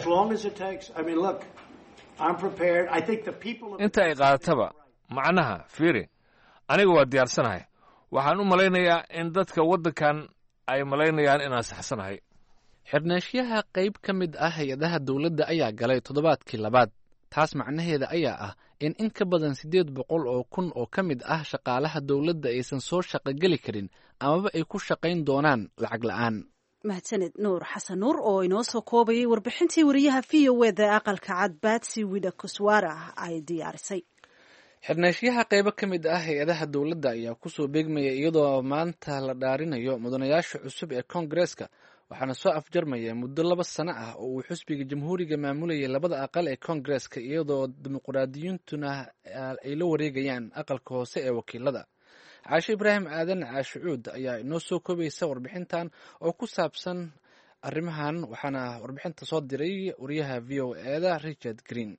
inta ay qaadataba macnaha fiiri aniga waa diyaarsanahay waxaan u malaynayaa in dadka waddankan ay malaynayaan inaan saxsanahay xirneeshyaha qayb ka mid ah hay-adaha dowladda ayaa galay toddobaadkii labaad taas macnaheeda ayaa ah in in ka badan siddeed boqol oo kun oo ka mid ah shaqaalaha dowladda aysan soo shaqogeli karin amaba ay ku shaqayn doonaan lacag la'aan mahadsaned nuur xasan nuur oo inoo soo koobayay warbixintii wariyaha v o e da aqalka cad batsi wida kuswara ay diyaarisay xirneeshyaha qaybo ka mid ah hay-adaha dowladda ayaa kusoo beegmaya iyadoo maanta la dhaarinayo mudanayaasha cusub ee koongareeska waxaana soo afjarmaya muddo laba sano ah oo uu xisbiga jamhuuriga maamulayay labada aqal ee koongareeska iyadoo dimuqraadiyiintuna ay la wareegayaan aqalka hoose ee wakiilada caashe ibraahim aadan caashicuud ayaa inoo soo koobaysa warbixintan oo ku saabsan arrimahan waxaana warbixinta soo diray wariyaha v o eda richard green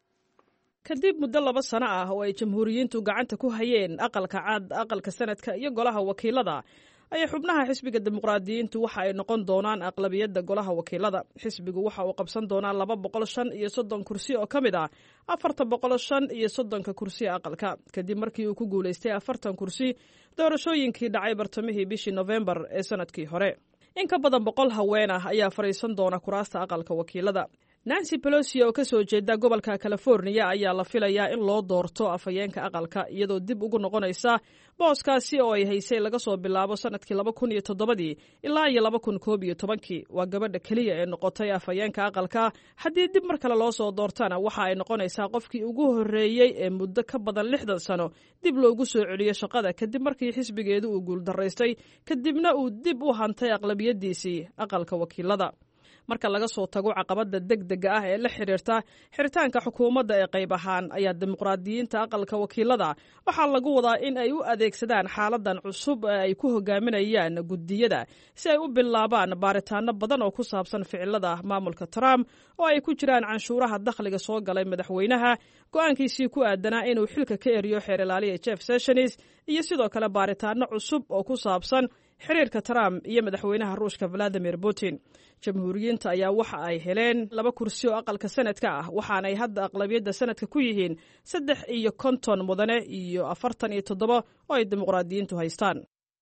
kadib muddo laba sano ah oo ay jamhuuriyiintu gacanta ku hayeen aqalka cad aqalka sanadka iyo golaha wakiilada ayay xubnaha xisbiga dimuqraadiyiintu waxa ay noqon doonaan aqlabiyadda golaha wakiilada xisbigu waxa uu qabsan doonaa laba boqol shan iyo soddon kursi oo ka mid ah afartan boqol shan iyo soddonka kursi aqalka kadib markii uu ku guulaystay afartan kursi doorashooyinkii dhacay bartamihii bishii nofembar ee sanadkii hore in ka badan boqol haween ah ayaa fadhiisan doona kuraasta aqalka wakiilada nancy pelosi oo ka soo jeeda gobolka californiya ayaa la filayaa in loo doorto afhayeenka aqalka iyadoo dib ugu noqonaysa booskaasi oo ay haysay laga soo bilaabo sanadkii laba kun iyo toddobadii ilaa iyo laba kun koob iyo tobankii waa gabadha keliya ee noqotay afhayeenka aqalka haddii dib mar kale loo soo doortana waxa ay noqonaysaa qofkii ugu horreeyey ee muddo ka badan lixdan sano dib loogu soo celiyo shaqada kadib markii xisbigeedu uu guuldaraystay kadibna uu dib u hantay aqlabiyaddiisii aqalka wakiilada marka laga soo tago caqabada degdega ah ee la xiriirta xiritaanka xukuumadda ee qayb ahaan ayaa dimuqraadiyiinta aqalka wakiilada waxaa lagu wadaa in ay u adeegsadaan xaaladan cusub ee ay ku hogaaminayaan guddiyada si ay u bilaabaan baaritaano badan oo ku saabsan ficilada maamulka trump oo ay ku jiraan canshuuraha dakhliga soo galay madaxweynaha go-aankiisii ku aadanaa inuu xilka ka eriyo xeer ilaaliya jeff sessions iyo sidoo kale baaritaano cusub oo ku saabsan xiriirka trump iyo madaxweynaha ruushka valadimir putin jamhuuriyiinta ayaa waxa ay heleen laba kursi oo aqalka sanadka ah waxaanay hadda aqlabiyadda sanadka ku yihiin saddex iyo konton mudane iyo afartan iyo toddoba oo ay dimuqraadiyiintu haystaan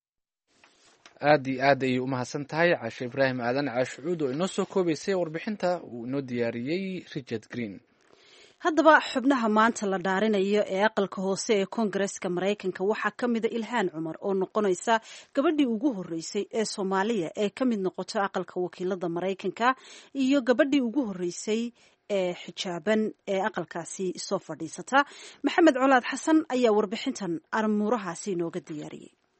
aad iyo aad ayay u mahadsan tahay caashe ibraahim aadan caashicuud oo inoo soo koobaysay warbixinta uu inoo diyaariyey richard green haddaba xubnaha maanta la dhaarinayo ee aqalka hoose ee koongareeska maraykanka waxaa ka mida ilhaan cumar oo noqonaysa gabadhii ugu horreysay ee soomaaliya ee ka mid noqoto aqalka wakiilada maraykanka iyo gabadhii ugu horreysay ee xijaaban ee aqalkaasi soo fadhiisata maxamed colaad xasan ayaa warbixintan armuurahaasi inooga diyaariyey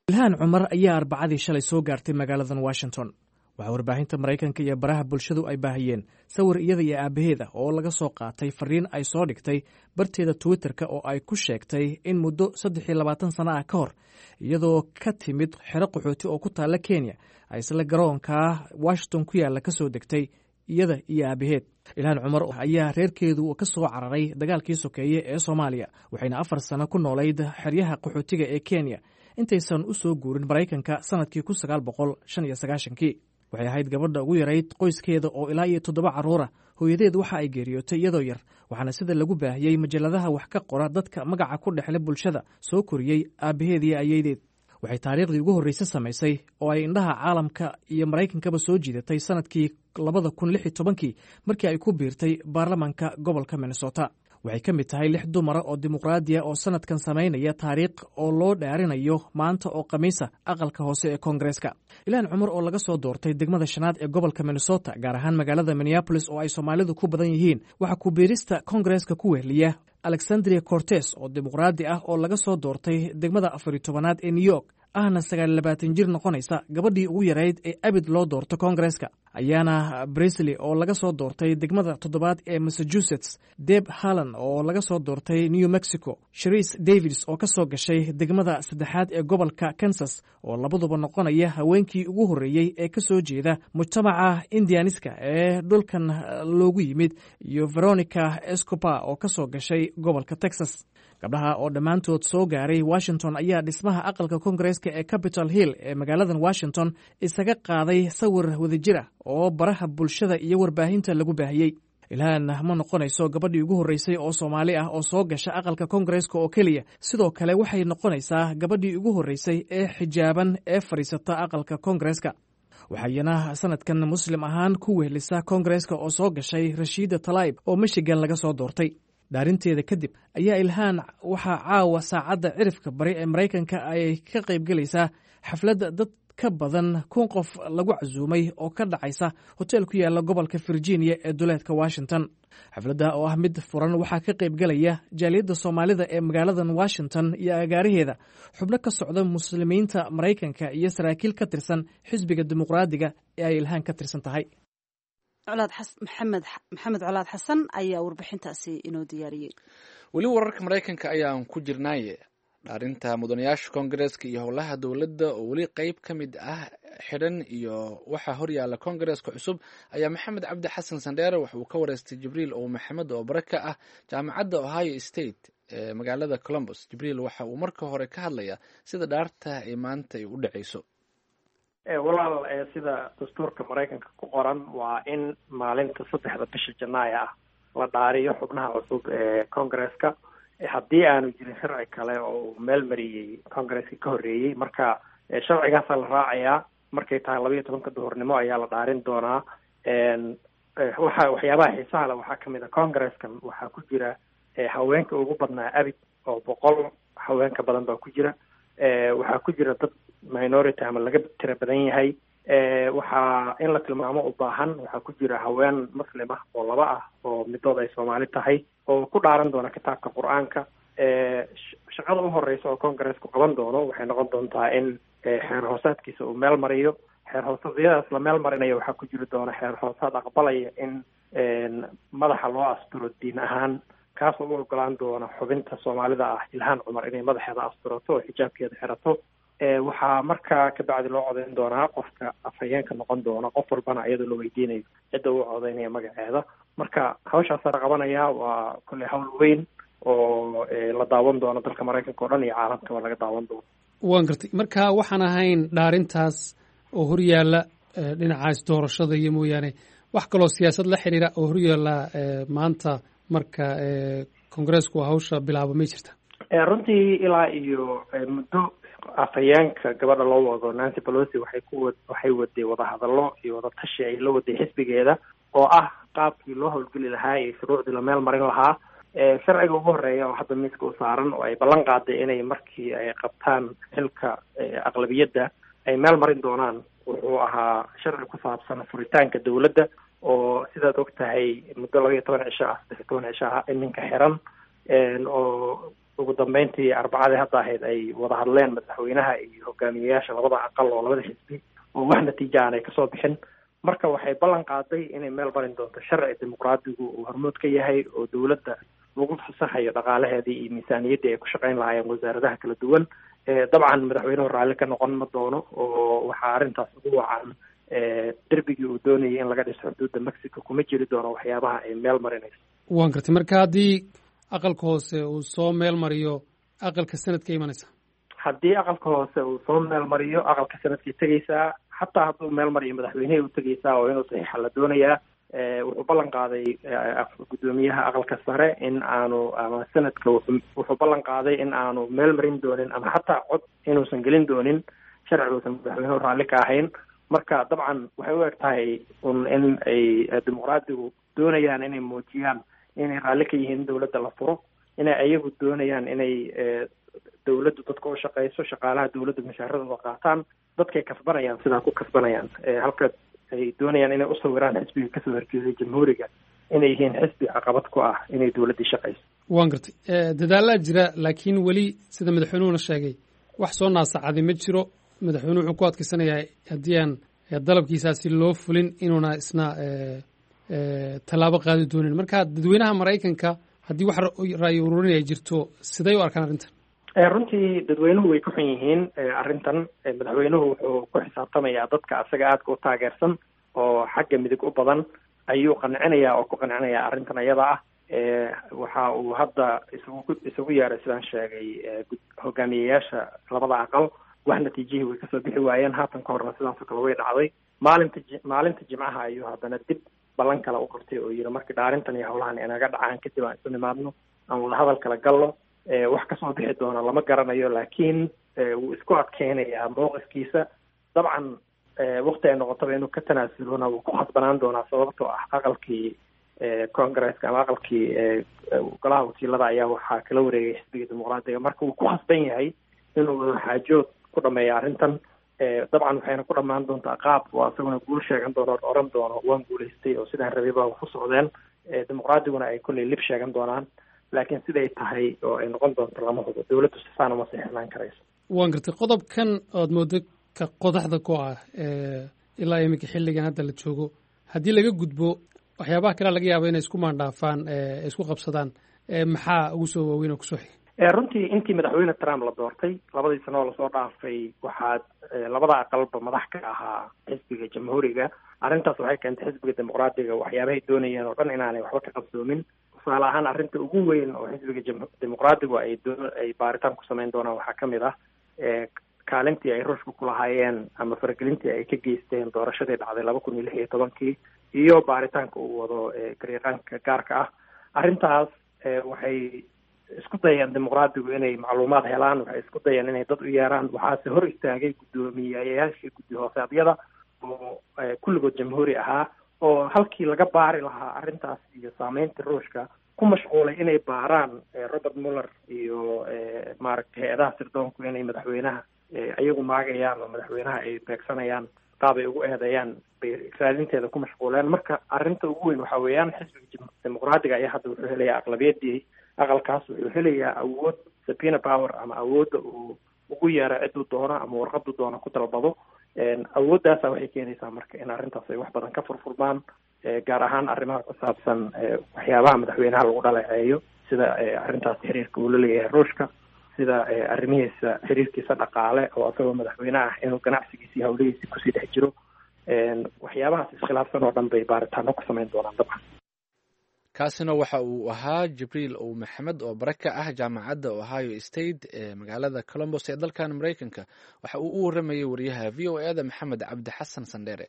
ilhaan cumar ayaa arbacadii shalay soo gaartay magaaladan washington. waxaa warbaahinta maraykanka iyo baraha bulshadu ay baahiyeen sawir iyada iyo aabaheeda oo laga soo qaatay fariin ay soo dhigtay barteeda twitterka oo ay ku sheegtay in muddo saddex iyo labaatan sano ah ka hor iyadoo ka timid xero qaxooti oo ku taalla kenya ay isla garoonka washington ku yaalla ka soo degtay iyada iyo aabaheed. ilhaan cumar ayaa reerkeedu ka soo cararay dagaalkii sokeeye ee soomaaliya waxayna afar sano ku noolayd xeryaha qaxootiga ee kenya intaysan u soo guurin maraykanka sanadkii kun sagaal boqol shan iyo sagaashankii. waxay ahayd gabadha ugu yarayd qoyskeeda oo ilaa iyo toddoba carruura. hooyadeed waxa ay geeriyootay iyadoo yar waxaana sida lagu baahiyey majalladaha wax ka qora dadka magaca ku dhexle bulshada soo koriyey aabaheed iyo ayeydeed. waxay taariikhdii ugu horreysay samaysay oo ay indhaha caalamka iyo maraykankaba soo jiidatay sanadkii labada kun lix iyo tobankii markii ay ku biirtay baarlamanka gobolka minnesota. waxay ka mid tahay lix dumara oo dimuqraadiya oo sanadkan samaynaya taariikh oo loo dhaarinayo maanta oo khamiisa aqalka hoose ee koongareeska. ilhaan cumar oo laga soo doortay degmada shanaad ee gobolka minnesota gaar ahaan magaalada minneabolis oo ay soomaalidu ku badan yihiin waxaa ku biirista koongareeska ku wehliya alexandria cortes oo dimuqraadi ah oo laga soo doortay degmada afariyo tobanaad ee new york ahna sagaal labaatan jir noqonaysa gabadhii ugu yarayd ee abid loo doorto koongareeska. ayaana brisley oo laga soo doortay degmada toddobaad ee massachusetts, deb hallan oo laga soo doortay new mexico, sharice davids oo ka soo gashay degmada saddexaad ee gobolka kansas oo labaduba noqonaya haweenkii ugu horreeyey ee ka soo jeeda mujtamaca indianiska ee dhulkan loogu yimid, iyo veronica escobar oo ka soo gashay gobolka texas. gabdhaha oo dhammaantood soo gaaray washington ayaa dhismaha aqalka koongareeska ee capitol hill ee magaaladan washington isaga qaaday sawir wadajir ah oo baraha bulshada iyo warbaahinta lagu baahiyey. ilhaan ma noqonayso gabadhii ugu horreysay oo soomaali ah oo soo gasha aqalka koongareeska oo keliya, sidoo kale waxay noqonaysaa gabadhii ugu horreysay ee xijaaban ee fadhiisata aqalka koongareeska. waxayna sanadkan muslim ahaan ku wehlisa koongareeska oo soo gashay rashiida tlaib oo michigan laga soo doortay. dhaarinteeda kadib ayaa ilhaan waxaa caawa saacadda cirifka bari ee maraykanka ay ka qaybgelaysaa xafladda dad ka badan kun qof lagu casuumay oo ka dhacaysa hoteel ku yaalla gobolka virginia ee duleedka washington. xafladda oo ah mid furan waxaa ka qaybgelaya jaaliyadda soomaalida ee magaaladan washington iyo agaaraheeda, xubno ka socda muslimiinta maraykanka iyo saraakiil ka tirsan xisbiga dimuqraadiga ee ay ilhaan ka tirsan tahay. maxamed maxamed colaad xasan ayaa warbixintaasi inoo diyaariyey. weli wararka maraykanka ayaan ku jirnaaye dhaarinta mudanayaasha koongareeska iyo howlaha dowladda oo weli qeyb ka mid ah xidhan iyo waxaa horyaala koongareeska cusub ayaa maxamed cabdi xasan sandheere wax uu ka wareystay jibriil oo maxamed oo bare ka ah jaamacadda ohio state ee magaalada columbus. jibriil waxa uu marka hore ka hadlayaa sida dhaarta ay maanta ay u dhacayso. walaal sida dastuurka maraykanka ku qoran waa in maalinta saddexda bisha janaaya ah la dhaariyo xubnaha cusub ee koongareeska haddii aanu jirin sharci kale oo meel mariyey koongareeska ka horreeyey. marka sharcigaasaa la raacayaa. markay tahay laba iyo tobanka duhurnimo ayaa la dhaarin doonaa. waxa waxyaabaha xiisaha le waxaa kamid a koongareeskan waxaa ku jira haweenka ugu badnaa abid oo boqol haweenka badan baa ku jira. waxaa ku jira dad minority ama laga tira badan yahay. waxaa in la tilmaamo u baahan waxaa ku jira haween muslim ah oo laba ah oo midood ay soomaali tahay oo ku dhaaran doona kitaabka qur-aanka. shaqada u horeysa oo koongareesku qaban doono waxay noqon doontaa in xeer hoosaadkiisa uu meel mariyo. xeer hoosadyadaas la meel marinayo waxaa ku jiri doona xeer hoosaad aqbalaya in madaxa loo asturo diin ahaan, kaasoo u ogolaan doona xubinta soomaalida ah ilhaan cumar inay madaxeeda asturato oo xijaabkeeda xirato. waxaa markaa kabacdi loo codeyn doonaa qofka afhayeenka noqon doona, qof walbana iyadoo la weydiinayo cidda uu codeynaya magaceeda. marka hawshaasa la qabanaya waa kolley hawl weyn oo la daawan doono dalka maraykanka o dhan iyo caalamkaba laga daawan doono. waan gartay. marka waxaan ahayn dhaarintaas oo horyaala dhinacaas doorashada iyo mooyaane wax kaloo siyaasad la xiriira oo horyaala maanta marka koongareesku hawsha bilaabo may jirta? runtii ilaa iyo muddo afhayeenka gabadha loo wado Nancy Pelosi waxay ku waxay waday wadahadallo iyo wada tashi ay la waday xisbigeeda oo ah qaabkii loo howlgeli lahaa iyo shuruucdii la meel marin lahaa. sharciga ugu horeeya oo hadda miiska u saaran oo ay ballan qaaday inay markii ay qabtaan xilka aqlabiyadda ay meel marin doonaan wuxuu ahaa sharci ku saabsan furitaanka dowladda oo sidaad og tahay muddo laba iyo toban cisho ah saddex iyo toban cisho ah in ninka xiran oo ugu dambeyntii arbacadii hadda ahayd ay wada hadleen madaxweynaha iyo hogaamiyeyaasha labada aqal oo labada xisbi oo wax natiija aan ay kasoo bixin. marka waxay ballan qaaday inay meel marin doonto sharci dimuqraadigu uu hormood ka yahay oo dowladda lagu fasaxayo dhaqaalaheedii iyo miisaaniyaddii ay ku shaqayn lahaayeen wasaaradaha kala duwan. dabcan madaxweynuhu raalli ka noqon ma doono oo waxaa arrintaas ugu wacan derbigii uu doonayay in laga dhiso xuduudda mexico kuma jiri doono waxyaabaha ay meel marinayso. waan gartay marka haddii aqalka hoose uu soo meel mariyo aqalka sanadka imanaysa haddii aqalka hoose uu soo meel mariyo aqalka sanadkay tegaysaa. xataa hadduu meel mariyo madaxweynehii u tegaysaa oo inuu saxiixa la doonayaa. wuxuu ballan qaaday guddoomiyaha aqalka sare in aanu ama sanadka wuxuu ballan qaaday in aanu meel marin doonin ama xataa cod inuusan gelin doonin sharci uusan madaxweynuhu raalli ka ahayn. marka dabcan waxay u eg tahay un in ay dimuqraadigu doonayaan inay muujiyaan inay raalli ka yihiin dowladda la furo, inay ayagu doonayaan inay dowladdu dadka u shaqeyso, shaqaalaha dowladdu mushaaradooda qaataan, dadkay kasbanayaan sidaa ku kasbanayaan. halka ay doonayaan inay usawiraan xisbiga kasoo horjeeday jamhuuriga inay yihiin xisbi caqabad ku ah inay dowladdii shaqeyso. waan gartay dadaalaa jira laakiin weli sida madaxweynuhuna sheegay wax soo naasacadi ma jiro. madaxweynuhu wuxuu ku adkeysanayaa haddii aan dalabkiisaasi loo fulin inuuna isna tallaabo qaadi doonin. marka dadweynaha maraykanka haddii wax ra'yi ururin ay jirto siday u arkaan arrintan? runtii dadweynuhu way ku xun yihiin arrintan. madaxweynuhu wuxuu ku xisaabtamayaa dadka asaga aadka u taageersan oo xagga midig u badan ayuu qancinayaa oo ku qancinayaa arrintan iyada ah. waxa uu hadda isugu isugu yeeray sidaan sheegay hogaamiyeyaasha labada aqal. wax natiijihii way kasoo bixi waayeen. haatan ka horna sidaasoo kale way dhacday. maalinta maalinta jimcaha ayuu haddana dib ballan kale u qabtay oo yidhi markii dhaarintan iyo howlahan inaga dhacaan kadib aan isu nimaadno aan wada hadal kala galno. wax kasoo bixi doona lama garanayo laakiin wuu isku adkeynayaa mowqifkiisa. dabcan wakti ay noqotaba inuu ka tanaasulona wuu ku khasbanaan doonaa sababtoo ah aqalkii congresska ama aqalkii golaha wakiilada ayaa waxaa kala wareegay xisbiga dimuqraadiga. marka wuu ku khasban yahay inuu xaajood ku dhameeya arrintan. dabcan waxayna ku dhamaan doontaa qaab oo isaguna guul sheegan doono o oran doono waan guulaystay oo sidaan rabay baa ku socdeen. dimuqraadiguna ay kolley lib sheegan doonaan laakiin siday tahay oo ay noqon doonto lama hubo. dowladdu sifaan uma seexnaan karayso. waan gartay qodobkan ood moodo ka qodaxda ku ah ilaa iminka xilligan hadda la joogo haddii laga gudbo waxyaabaha kale laga yaaba inay isku maandhaafaan isku qabsadaan maxaa ugu soo waaweyn oo kusoo xigay? runtii intii madaxweyne trump la doortay labadii sano oo lasoo dhaafay waxaa labada aqalba madax ka ahaa xisbiga jamhuuriga. arrintaas waxay keentay xisbiga dimuqraadiga waxyaabahay doonayeen oo dhan inaanay waxba ka qabsoomin. tusaale ahaan arrinta ugu weyn oo xisbiga dimuqraadigu ay ay baaritaan ku samayn doonaan waxaa kamid ah kaalintii ay ruushka ku lahaayeen ama faragelintii ay ka geysteen doorashadii dhacday laba kun iyo lix iyo tobankii iyo baaritaanka uu wado gariiqaanka gaarka ah. arrintaas waxay isku dayeen dimuqraadigu inay macluumaad helaan. waxay isku dayeen inay dad u yeeraan. waxaase hor istaagay guddoomiyeyaashii guddi hoosaadyada oo kulligood jamhuuri ahaa oo halkii laga baari lahaa arrintaas iyo saameynta ruushka ku mashquulay inay baaraan robert muller iyo maaragtay hay-adaha sirdoonku inay madaxweynaha iyagu maagayaan oo madaxweynaha ay beegsanayaan qaab ay ugu eedeeyaan bay raadinteeda ku mashquuleen. marka arrinta ugu weyn waxa weeyaan xisbiga dimuqraadiga ayaa hadda wuxuu helayaa aqlabiyadii aqalkaas. wuxuu helayaa awood subpoena power ama awoodda uu ugu yeero ciduu doono ama warqaduu doono ku dalbado. awooddaasa waxay keenaysaa marka in arrintaas ay wax badan ka furfurmaan gaar ahaan arrimaha ku saabsan waxyaabaha madaxweynaha lagu dhaleeceeyo sida arrintaas xiriirka uu la leeyahay ruushka, sida arrimihiisa xiriirkiisa dhaqaale oo isagoo madaxweyne ah inuu ganacsigiisa iyo hawlihiisa kusii dhex jiro. waxyaabahaas iskhilaafsan oo dhan bay baaritaano ku samayn doonaan dabcan. kaasina waxa uu ahaa jibriil ow maxamed oo bare ka ah jaamacadda ohio state ee magaalada colombos ee dalkan maraykanka. waxa uu u waramayay wariyaha v o e da maxamed cabdi xasan sandheere.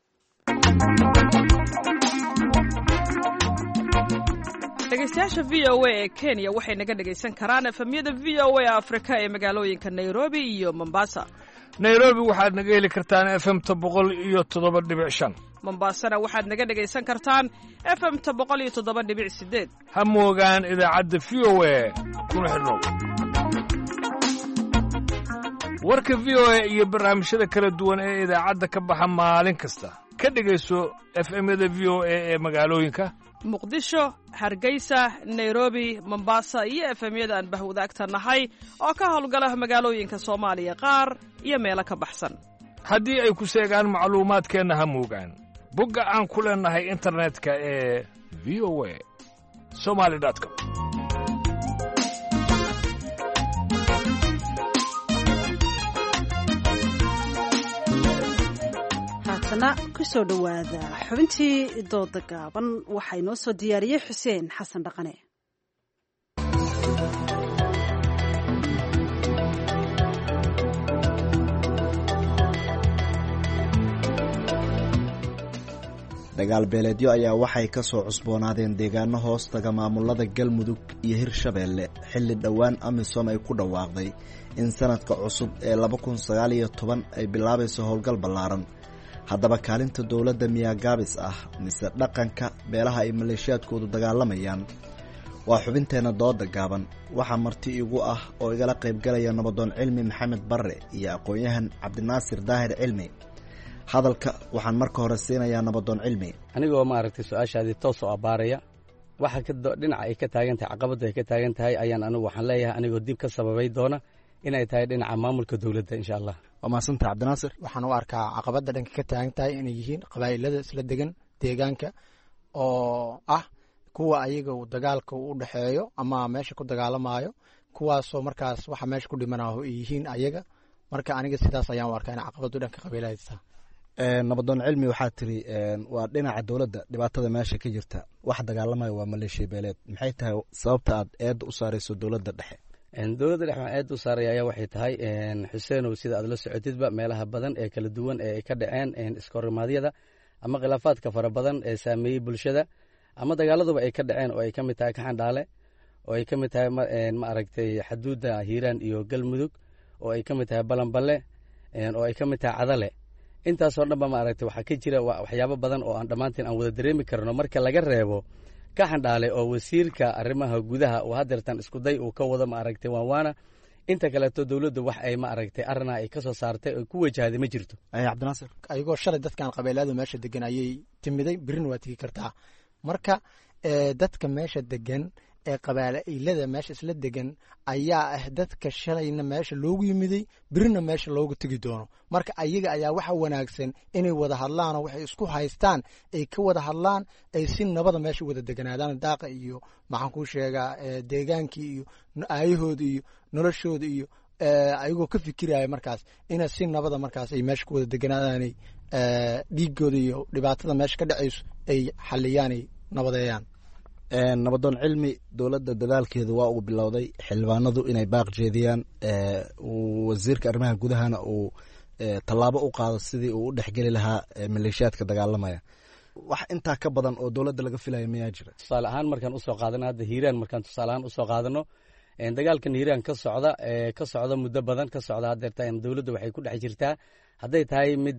dhegeystayaasha v o a ee kenya waxay naga dhegaysan karaan efemyada v o a afrika ee magaalooyinka nairobi iyo mombasa. nairobi waxaad naga heli kartaan efemta boqol iyo toddoba dhibic shan. mombasana waxaad naga dhegaysan kartaan efemta boqol iyo toddoba dhibic sideed. ha moogaan idaacadda v o a kuna xidhnow. warka v o a iyo barnaamijyada kala duwan ee idaacadda ka baxa maalin kasta ka dhegayso efemyada v o a ee magaalooyinka muqdisho hargeysa nairobi mombasa iyo efemyada aan bahwadaagta nahay oo ka howlgala magaalooyinka soomaaliya qaar iyo meelo ka baxsan. haddii ay ku seegaan macluumaadkeenna ha muugaan bogga aan ku leennahay internetka ee v o a somali com. haatana ku soo dhowaada xubintii dooda gaaban waxaa inoo soo diyaariyey xuseen xasan dhaqane. dagaal beeleedyo ayaa waxay ka soo cusboonaadeen deegaano hoos taga maamulada galmudug iyo hirshabeelle xilli dhowaan amisom ay ku dhawaaqday in sanadka cusub ee laba kun sagaal iyo toban ay bilaabayso howlgal ballaaran. haddaba kaalinta dowladda miyaa gaabis ah mise dhaqanka beelaha ay maleeshiyaadkoodu dagaalamayaan? waa xubinteenna dooda gaaban. waxaa marti igu ah oo igala qaybgalaya nabadoon cilmi maxamed barre iyo aqoon-yahan cabdinaasir daahir cilmi. hadalka waxaan marka hore siinayaa nabadoon cilmi. anigoo maaragtay su-aashaadii toos oo abbaaraya waxa dhinaca ay ka taagan tahay caqabadda ay ka taagan tahay ayaan anigu waxaan leeyahay anigoo dib ka sababay doona inay tahay dhinaca maamulka dowladda insha allah. waa mahadsantaha cabdinaasir. waxaan u arkaa caqabadda dhanka ka taagan tahay inay yihiin qabaa'ilada isla degan deegaanka oo ah kuwa ayaga uu dagaalka u dhexeeyo ama meesha ku dagaalamaayo kuwaasoo markaas waxa meesha ku dhimanaho ay yihiin ayaga. marka aniga sidaas ayaan u arkaa in caqabaddu dhanka qabiilahaysa. nabadoon cilmi waxaa tiri waa dhinaca dowladda dhibaatada meesha ka jirta wax dagaalamaya waa maleeshiya beeleed. maxay tahay sababta aad eedda u saarayso dowladda dhexe? dowladda dhexe waxaan eedda u saaraya ayaa waxay tahay xuseenow sida aad la socotidba meelaha badan ee kala duwan ee ay ka dhaceen iskorimaadyada ama khilaafaadka fara badan ee saameeyey bulshada ama dagaaladuba ay ka dhaceen oo ay ka mid tahay kaxandhaale oo ay ka mid tahay ma aragtay xaduudda hiiraan iyo galmudug oo ay ka mid tahay balanballe oo ay ka mid tahay cadale. intaasoo dhanba maaragtay waxaa ka jira waxyaabo badan oo aan dhammaantiin aan wada dareemi karno marka laga reebo kaxandhaale oo wasiirka arrimaha gudaha uu hadeertan iskuday uu ka wado maaragtay waanwaana. inta kaleeto dowladdu wax ay maaragtay arrinaa ay ka soo saartay oo ku wajahday ma jirto. cabdinaasir ayagoo shalay dadkan qabeeladu meesha degan ayay timiday birina waa tegi kartaa. marka dadka meesha degan ee qabaa'ilada meesha isla degan ayaa ah dadka shalayna meesha loogu yimiday birina meesha loogu tegi doono. marka ayaga ayaa waxa wanaagsan inay wada hadlaan oo waxay isku haystaan ay ka wada hadlaan ay si nabada meesha wada deganaadaan. daaqa iyo maxaan kuu sheegaa deegaankii iyo aayahooda iyo noloshooda iyo ayagoo ka fikiraya markaas ina si nabada markaas ay meesha ku wada deganaadaanay dhiigooda iyo dhibaatada meesha ka dhacayso ay xaliyaanay nabadeeyaan. nabadoon cilmi dowladda dadaalkeedu waa uu bilowday xildhibaanadu inay baaq jeediyaan wasiirka arrimaha gudahana uu tallaabo u qaado sidii uu u dhexgeli lahaa maleeshiyaadka dagaalamaya. wax intaa ka badan oo dowladda laga filaya mayaa jira? tusaale ahaan markaan usoo qaadano hadda hiiraan markaan tusaale ahaan usoo qaadano dagaalkan hiiraan ka socda ka socda muddo badan ka socda hadeerta dowladda waxay ku dhex jirtaa hadday tahay mid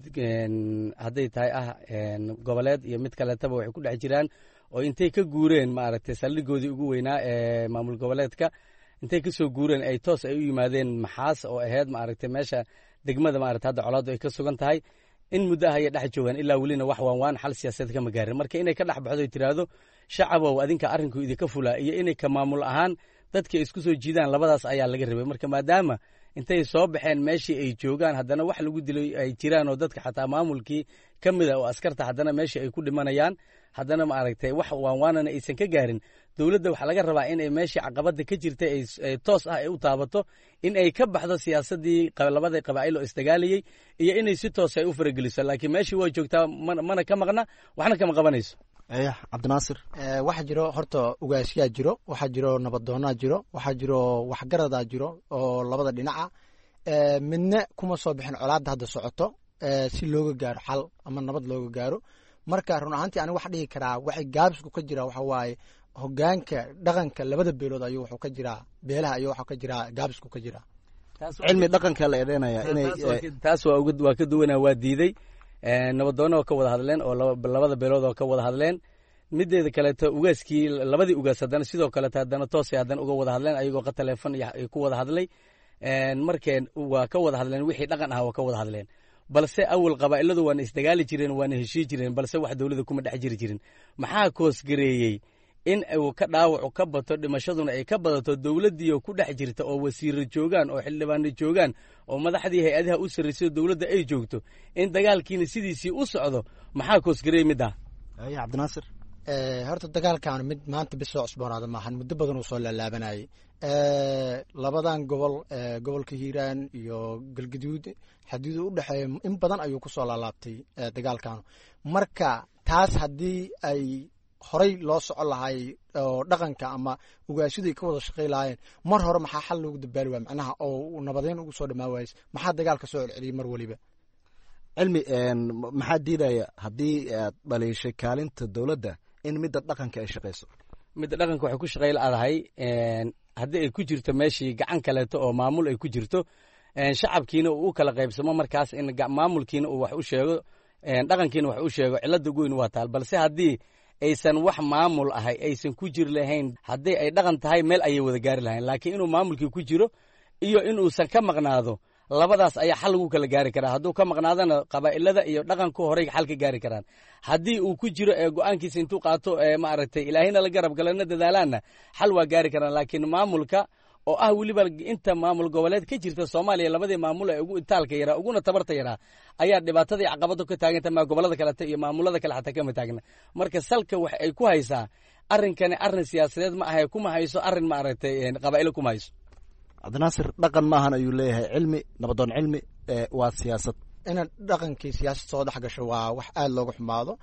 hadday tahay ah goboleed iyo mid kaleetaba waxay ku dhex jiraan oo intay ka guureen maaragtay saldhigoodii ugu weynaa ee maamul goboleedka intay ka soo guureen ay toos ay u yimaadeen maxaas oo ahayd maaragtay meesha degmada maaragtay hadda colaaddu ay ka sugan tahay in muddo ah ayay dhex joogaan ilaa welina wax waan waan xal siyaasadeed kama gaarin. marka inay ka dhex baxdo tiraahdo shacabow adinka arrinku idinka fulaa iyo inay ka maamul ahaan dadka isku soo jiidaan labadaas ayaa laga rabay. marka maadaama intay soo baxeen meeshii ay joogaan haddana wax lagu dilay ay jiraan oo dadka xataa maamulkii ka mid a oo askarta haddana meeshii ay ku dhimanayaan haddana maaragtay wax waanwaanana aysan ka gaarin. dowladda waxaa laga rabaa inay meeshii caqabadda ka jirtay ay toos ah ay u taabato in ay ka baxdo siyaasaddii labada qabaa'il oo isdagaalayey iyo inay si toos ay u farageliso. laakiin meeshii waa joogtaa mana ka maqna waxna kama qabanayso. cabdinaasir waxaa jiro horta ugaasyaa jiro waxaa jiro nabadoonaa jiro waxaa jiro waxgaradaa jiro oo labada dhinaca midna kuma soo bixin colaadda hadda socoto si looga gaaro xal ama nabad looga gaaro. marka run ahaantii aniga waxa dhihi karaa waxay gaabisku ka jira waxa waaye hogaanka dhaqanka labada beelood ayuu wuxuu ka jiraa beelaha ayuu waxaa ka jiraa gaabisku ka jiraa. cilmi dhaqanka la eedeynaya inay taas waa waa ka duwanaa waa diiday nabadoona oo ka wada hadleen oo labada beelood oo ka wada hadleen. mideeda kaleeto ugaaskii labadii ugaas haddana sidoo kaleeto haddana toosay haddana uga wada hadleen ayagoo ka taleefon ku wada hadlay. markeen waa ka wada hadleen wixii dhaqan ah waa ka wada hadleen. balse awal qabaa'iladu waana isdagaali jireen waana heshii jireen balse wax dowladda kuma dhex jiri jirin maxaa koosgareeyey in uu ka dhaawacu ka bato dhimashaduna ay ka badato dowladdiioo ku dhex jirta oo wasiirro joogaan oo xildhibaano joogaan oo madaxdii hay-adaha u sarraysay dowladda ay joogto in dagaalkiina sidiisii u socdo maxaa koosgareeyey middaa cabdinaasir horta dagaalkan mid maanta bis soo cusboonaada maahan muddo badan uu soo laalaabanayay labadan gobol gobolka hiiraan iyo galgaduud xaduuda u dhexeeya in badan ayuu kusoo laalaabtay dagaalkan marka taas haddii ay horay loo socon lahay oo dhaqanka ama ugaashidu ay ka wada shaqey lahaayeen mar hore maxaa xal loogu dabaali waaya macnaha oo nabadeyn ugu soo dhamaan waayes maxaa dagaalka soo celceliyey mar waliba cilmi maxaa diidaya haddii aad dhaliishay kaalinta dowladda in midda dhaqanka ay shaqayso midda dhaqanka waxay ku shaqey laadahay haddii ay ku jirto meeshii gacan kaleeto oo maamul ay ku jirto shacabkiina uu u kala qaybsamo markaas in maamulkiina uu wax u sheego dhaqankiina wax u sheego cilada goyn waa taal balse haddii aysan wax maamul ahay aysan ku jir lahayn haddii ay dhaqan tahay meel ayay wada gaari lahayn laakiin inuu maamulkii ku jiro iyo inuusan ka maqnaado labadaas ayaa xal lagu kala gaari karaa hadduu ka maqnaadana qabaa'ilada iyo dhaqanku horey xal ka gaari karaan haddii uu ku jiro ee go'aankiisa intuu qaato ee maaragtay ilaahina la garab galana dadaalaanna xal waa gaari karaan laakiin maamulka oo ah weliba inta maamul goboleed ka jirta soomaaliya labadii maamul ee ugu itaalka yaraa uguna tabarta yaraa ayaa dhibaatadii caqabado ka taaganta maa gobolada kalete iyo maamulada kale xataa kama taagna marka salka wax ay ku haysaa arrinkani arrin siyaasadeed ma ahay kuma hayso arrin maaragtay qabaa'ilo kuma hayso cabdinaasir dhaqan maahan ayuu leeyahay cilmi nabadoon cilmi waa siyaasad ina dhaqankii siyaasad soo dhex gasho waa wax aada looga xumaado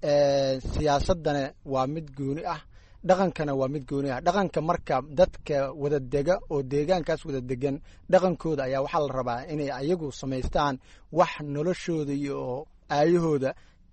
siyaasadana waa mid gooni ah dhaqankana waa mid gooni ah dhaqanka marka dadka wada dega oo deegaankaas wada degan dhaqankooda ayaa waxaa la rabaa inay ayagu samaystaan wax noloshooda iyo aayahooda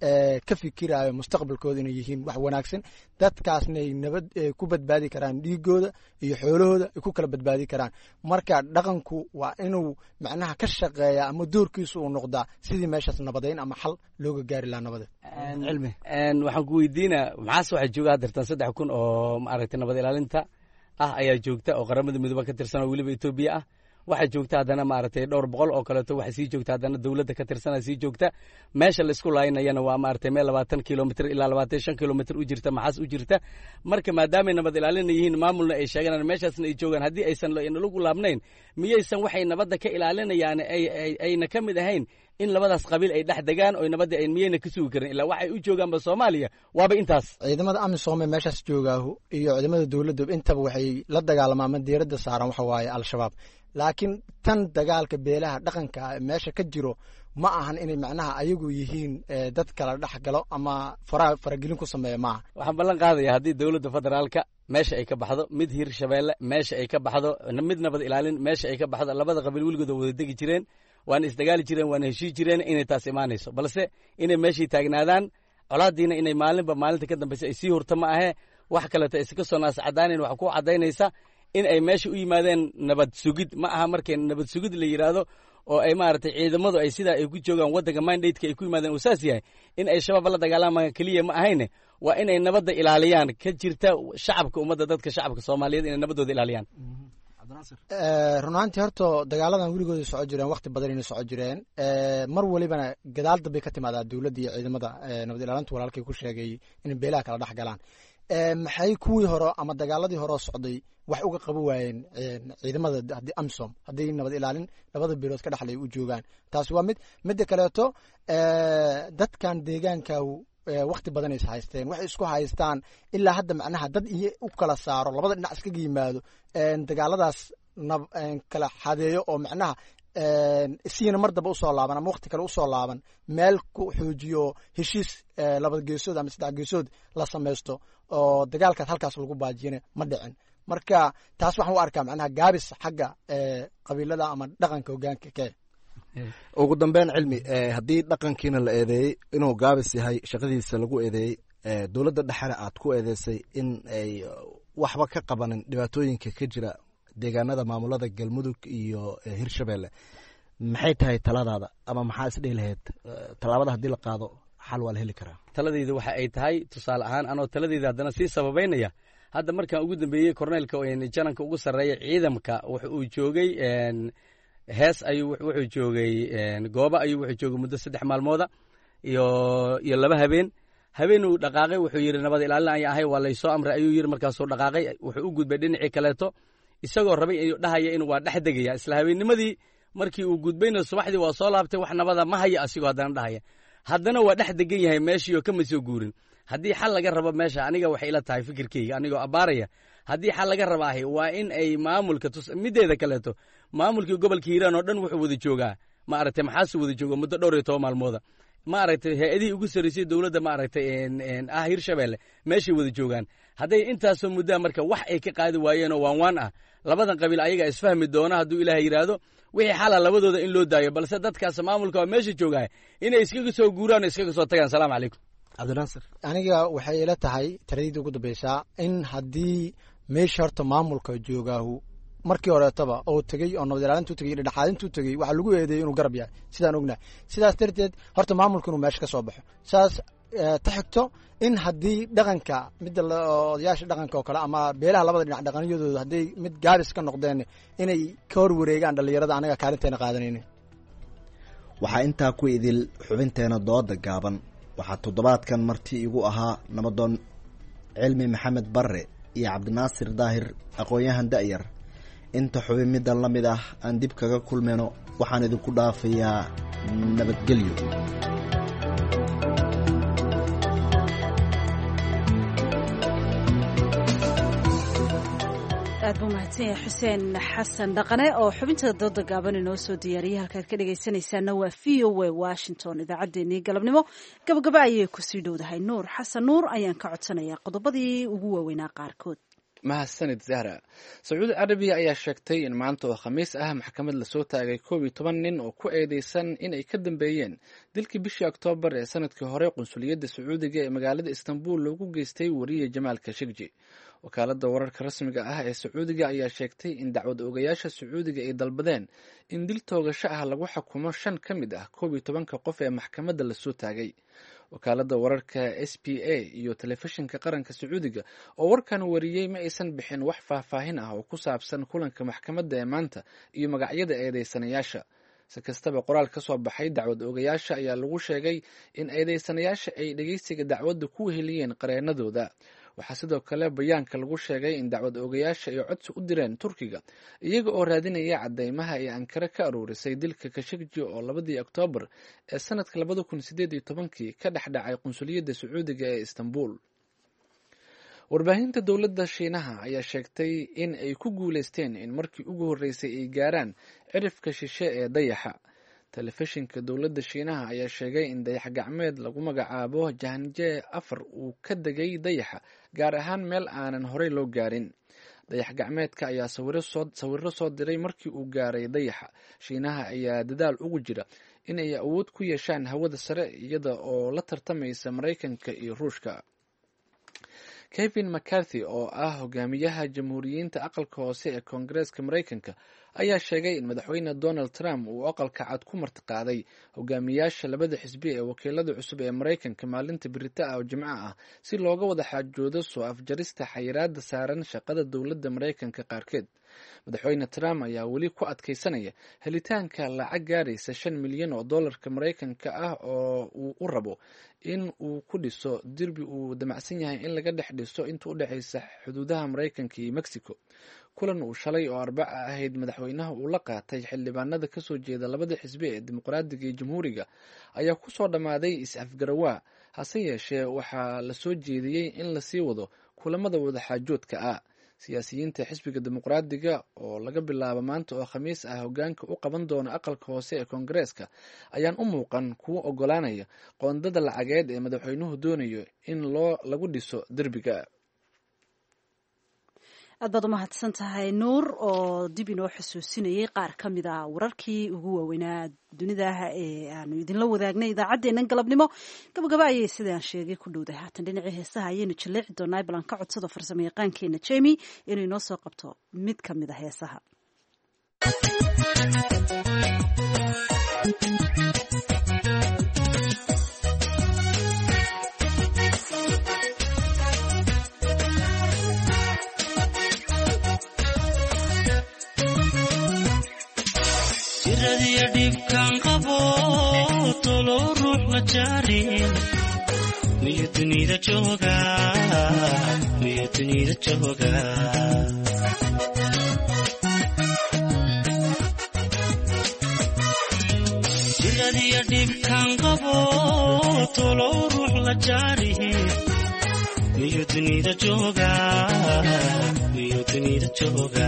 ka fikiraayo mustaqbalkooda inay yihiin wax wanaagsan dadkaasna ay nabad ku badbaadi karaan dhiigooda iyo xoolahooda ay ku kala badbaadi karaan marka dhaqanku waa inuu macnaha ka shaqeeya ama doorkiisu uu noqdaa sidii meeshaas nabadeyn ama xal looga gaari lahaa nabadeed cilmi waxaan ku weydiinaa maxaase waxaa jooga hadeertan saddex kun oo maaragtay nabad ilaalinta ah ayaa joogta oo qaramada midooba ka tirsan oo weliba etoobiya ah waxaa joogta haddana maaragtay dhowr boqol oo kaleeto waxaa sii joogta haddana dowladda ka tirsana sii joogta meesha laisku laaynayana waa maaragtay meel labaatan kilomitr ilaa labaatan shan kilomitr u jirta maxaas u jirta marka maadaamay nabad ilaalina yihiin maamulna ay sheeganaan meeshaasna ay joogaan haddii aysan lagu laabnayn miyaysan waxay nabadda ka ilaalinayaan ayna ka mid ahayn in labadaas qabiil ay dhex degaan oo nabadda ay miyayna ka sugi karin ilaa waxay u joogaanba soomaaliya waaba intaas ciidamada amisom ee meeshaas joogaahu iyo ciidamada dowladda intaba waxay la dagaalamaan ama diiradda saaran waxa waaye al-shabaab laakiin tan dagaalka beelaha dhaqanka meesha ka jiro ma ahan inay macnaha ayagu yihiin dad kala dhex galo ama faragelin ku sameeya maaha waxaan ballan qaadaya haddii dowladda federaalka meesha ay ka baxdo mid hirshabeelle meesha ay ka baxdo mid nabad ilaalin meesha ay ka baxdo labada qabiil weligooda wada degi jireen waana isdagaali jireen waana heshii jireen inay taas imaanayso balse inay meeshii taagnaadaan colaadiina inay maalinba maalinta ka dambaysa ay sii hurta ma ahee wax kaleeto iska soo naascadaanayn waxa ku caddaynaysa in ay meesha u yimaadeen nabad sugid ma aha markay nabad sugid la yidhaahdo oo ay maaragtay ciidamadu ay sidaa ay ku joogaan waddanka mandateka ay ku yimaadeen uu saas yahay in ay shabaab la dagaalamaan keliya ma ahayne waa inay nabadda ilaaliyaan ka jirta shacabka ummadda dadka shacabka soomaaliyeed inay nabaddooda ilaaliyaan run ahaantii horta dagaaladan weligooda soco jireen wakti badan inay soco jireen mar walibana gadaal dambay ka timaadaa dowladda iyo ciidamada nabad ilaalinta walaalkay ku sheegay inay beelaha kala dhex galaan maxay kuwii hore ama dagaaladii horeo socday wax uga qaban waayeen ciidamada haddii amisom haddii nabad ilaalin labada beelood ka dhexlay u joogaan taasi waa mid midda kaleeto dadkan deegaanka wakti badan is haysteen waxay isku haystaan ilaa hadda macnaha dad iyo u kala saaro labada dhinac iskaga yimaado dagaaladaas kala xadeeyo oo macnaha isiina mar damba usoo laaban ama wakti kale usoo laaban meel ku xoojiyo heshiis laba geesood ama saddex geesood la samaysto oo dagaalkaas halkaas lagu baajiyana ma dhicin marka taas waxaan u arkaa macnaha gaabis xagga qabiilada ama dhaqanka hogaanka ke ugu dambeyn cilmi haddii dhaqankiina la eedeeyey inuu gaabis yahay shaqadiisa lagu eedeeyey dowladda dhexena aad ku eedeysay in ay waxba ka qabanin dhibaatooyinka ka jira deegaanada maamulada galmudug iyo hirshabeelle maxay tahay taladaada ama maxaa isdhihi lahayd tallaabada haddii la qaado xal waa la heli karaa taladeyda waxa ay tahay tusaale ahaan anoo taladeyda haddana sii sababeynaya hadda markaan ugu dambeeyey korneylka jananka ugu sarreeya ciidamka wuxa uu joogay hees ayuu wuxuu joogay gooba ayuu wuxuu joogay muddo saddex maalmooda iyo iyo laba habeen habeen uu dhaqaaqay wuxuu yidhi nabad ilaalin ayaa ahay waa laysoo amray ayuu yidhi markaasuu dhaqaaqay wuxuu u gudbay dhinacii kaleeto isagoo rabay inuu dhahaya in waa dhex degaya isla habeennimadii markii uu gudbayna subaxdii waa soo laabtay wax nabada ma haya asigoo haddana dhahaya haddana waa dhex degan yahay meeshii oo kama soo guurin haddii xal laga rabo meesha aniga waxay ila tahay fikirkeyga anigoo abbaaraya haddii xal laga rabaahay waa in ay maamulka mideeda kaleeto maamulkii gobolka hiiraan oo dhan wuxuu wada joogaa ma aragtay maxaasuu wada jooga muddo dhowr iyo toban maalmooda ma aragtay hay-adihii ugu sarreysay dowladda ma aragtay ah hirshabeelle meeshay wada joogaan hadday intaasoo muddaa marka wax ay ka qaadi waayeen oo waan waan ah labadan qabiil ayaga isfahmi doona hadduu ilaahay yidhaahdo wixii xala labadooda in loo daayo balse dadkaas maamulka waa meesha joogaa inay iskaga soo guuraan oo iskaga soo tagaan salaamu calaykum cabdinaasir aniga waxay ila tahay taradii ugu dambeysaa in haddii meesha horta maamulka joogaahu markii horeetaba oo tegey oo nabad ilaalintuu tegey dhexaadintuu tegey waxaa lagu eedeeyey inuu garab yahay sidaan ognahay sidaas darteed horta maamulka inuu meesha ka soo baxo saas ta xigto in haddii dhaqanka midda odayaasha dhaqanka oo kale ama beelaha labada dhinac dhaqanyadooda hadday mid gaabis ka noqdeen inay ka hor wareegaan dhallinyarada anaga kaalinteena qaadanayna waxaa intaa ku idil xubinteena dooda gaaban waxaa toddobaadkan marti igu ahaa nabadoon cilmi maxamed barre iyo cabdinaasir daahir aqoon-yahan da'yar inta xubin middan la mid ah aan dib kaga kulmayno waxaan idinku dhaafayaa nabadgelyo aad buu mahadsan yahay xuseen xasan dhaqane oo xubinta dooda gaaban inoo soo diyaariyay halkaad ka dhegaysanaysaana waa v o a washington idaacaddeenii galabnimo gabagaba ayay kusii dhowdahay nuur xasan nuur ayaan ka codsanayaa qodobadii ugu waaweynaa qaarkood mahadsanid zahra sacuudi carabiya ayaa sheegtay in maanta oo khamiis ah maxkamad lasoo taagay koob iyo toban nin oo ku eedeysan inay ka dambeeyeen dilkii bishii oktoobar ee sanadkii hore qunsuliyadda sacuudiga ee magaalada istanbul loogu geystay wariye jamaal kashegji wakaaladda wararka rasmiga ah ee sacuudiga ayaa sheegtay in dacwad oogayaasha sacuudiga ay dalbadeen in dil toogasho ah lagu xukumo shan ka mid ah koob iyo tobanka qof ee maxkamadda lasoo taagay wakaaladda wararka s p a iyo telefishinka qaranka sacuudiga oo warkan wariyey ma aysan bixin wax faahfaahin ah oo ku saabsan kulanka maxkamadda ee maanta iyo magacyada eedeysanayaasha si kastaba qoraal ka soo baxay dacwad oogayaasha ayaa lagu sheegay in eedeysanayaasha ay dhegeysiga dacwadda ku weheliyeen qareenadooda waxaa sidoo kale bayaanka lagu sheegay in dacwad oogayaasha ay codsi u direen turkiga iyaga oo raadinaya cadeymaha ay ankare ka aruurisay dilka kashegji oo labadii oktoobar ee sanadka labada kun sideed iyo tobankii ka dhex dhacay qunsuliyadda sacuudiga ee istanbul warbaahinta dowladda shiinaha ayaa sheegtay in ay ku guuleysteen in markii ugu horreysay ay gaaraan cirifka shishe ee dayaxa telefishinka dowladda shiinaha ayaa sheegay in dayax gacmeed lagu magacaabo jahanje afar uu ka degay dayaxa gaar ahaan meel aanan horey loo gaarin dayax gacmeedka ayaa sawiro soo diray markii uu gaaray dayaxa shiinaha ayaa dadaal ugu jira in ay awood ku yeeshaan hawada sare iyada oo la tartamaysa maraykanka iyo ruushka kevin mccarthy oo ah hogaamiyaha jamhuuriyiinta aqalka hoose ee koongareeska maraykanka ayaa sheegay in madaxweyne donald trump uu aqalka cad ku martiqaaday hogaamiyaasha labada xisbi ee wakiilada cusub ee maraykanka maalinta birita ah oo jimco ah si looga wada xaajoodo soo afjarista xayiraada saaran shaqada dowladda maraykanka qaarkeed madaxweyne trump ayaa weli ku adkeysanaya helitaanka lacag gaaraysa shan milyan oo dollarka maraykanka ah oo uu u rabo in uu ku dhiso derbi uu damacsan yahay in laga dhex dhiso inta u dhexaysa xuduudaha maraykanka iyo mexico kulan uu shalay oo arbaca ahayd madaxweynaha uu la qaatay xildhibaanada kasoo jeeda labada xisbi ee dimuqraadiga iyo jamhuuriga ayaa kusoo dhammaaday is-afgarawaa hase yeeshee waxaa lasoo jeediyey in lasii wado kulamada wadaxaajoodka ah siyaasiyiinta xisbiga dimuqraadiga oo laga bilaabo maanta oo khamiis ah hogaanka u qaban doona aqalka hoose ee koongareeska ayaan u muuqan kuwo ogolaanaya qoondada lacageed ee madaxweynuhu doonayo in loo lagu dhiso derbiga aad baad umahadsan tahay nuur oo dib inoo xusuusinayay qaar ka mid a wararkii ugu waaweynaa dunidah ee aanu idinla wadaagnay idaacaddeennan galabnimo gabagaba ayay sidaan sheegay ku dhowday haatan dhinacii heesaha ayaynu jaleeci doonaa balan ka codsada farsamo yaqaankeena jemi inuu inoo soo qabto mid ka mid a heesaha jiradiya dhibkan qabo tolo ruux la jaarin miyu dunida jooga miyu dunida jooga jiradiya dhibkan qabo tolo ruux la jaarin miyu dunida jooga miyu dunida jooga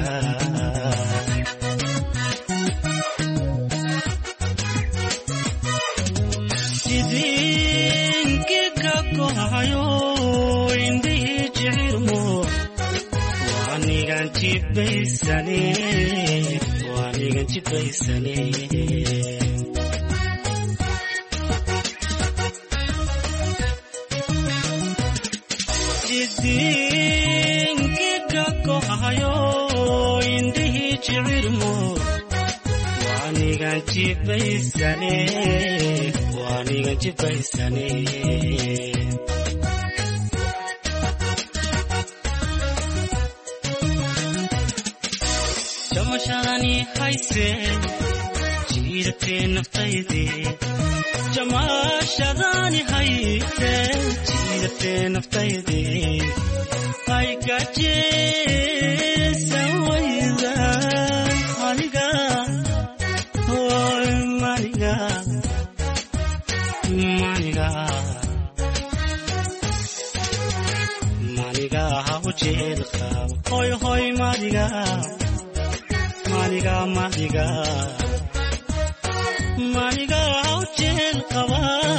hayo indhihi jicirmo waanigan jibaysane waanigan jibaysane jidinkiga kohayo indhihi jicirmo waanigan jibaysane waanigan jibaysane jamashadani hayse jiidatee naftayde jamashadani hayse jiidatee naftayde ay gajeesan wayda aniga hoy maniga maniga maniga hawjeel qab hoy hoy maniga maniga maniga maniga hawjeel qaba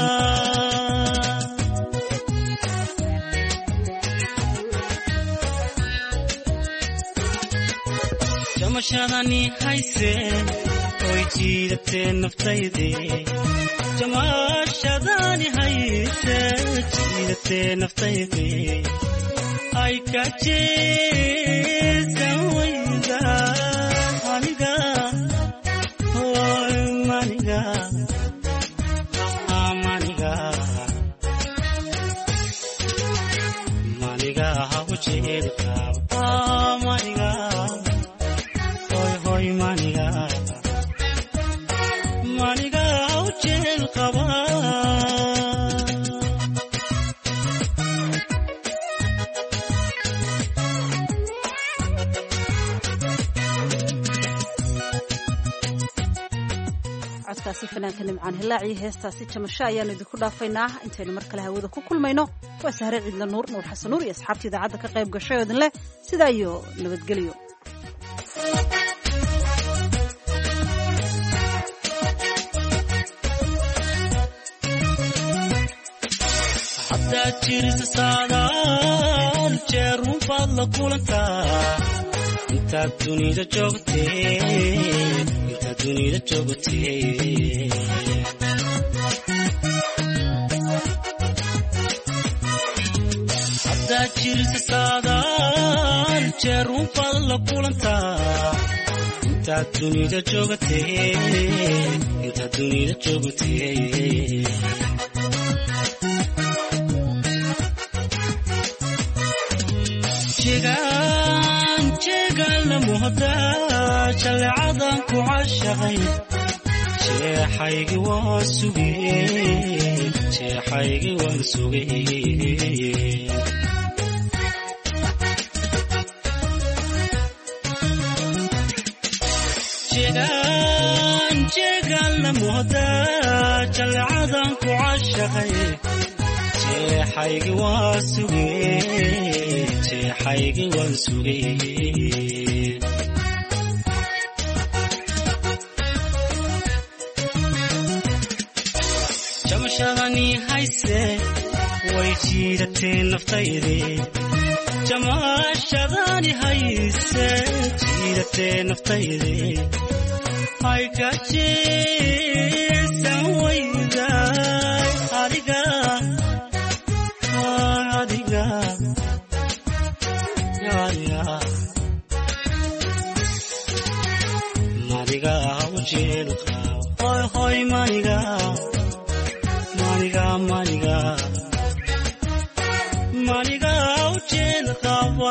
jamashadani hayse oy jiidatee naftayde jamashadani hayse jiidatee naftayde ay kajeesan wayda maniga hoy maniga maniga maniga hawjeel qaba maniga hoy hoy maniga maniga hawjeel qaba codkaasi fanaanka nimcaan hilaaciyo heestaasi jamasho ayaanu idinku dhaafaynaa intaynu mar kale hawada ku kulmayno waa sahre ciidla nuur nuur xasan nuur iyo asxaabtii idaacadda ka qayb gashay oo idin leh sidaa iyo nabadgelyo haddaad jirisa saadaal jeerun baad la kulantaa intaad dunida joogtee intaad dunida joogtee haddaad jirisa saadaal jeerun baad la kulantaa intaad dunida joogtee intaad dunida joogtee jeegaan jeegaan la muhda jaleecadan ku cashaqay jeexaygi waan sugay jeexaygi waan sugay jeegaan jeegaan la muhda jaleecadan ku cashaqay jeexaygi waan sugay jeexaygi waan sugay jamashadani hayse way jiidatee naftayde jamashadani hayse jiidatee naftayde ay gajeesan wayda adiga adiga maniga hawjeel qaba hoy hoy maniga maniga maniga maniga hawjeel qaba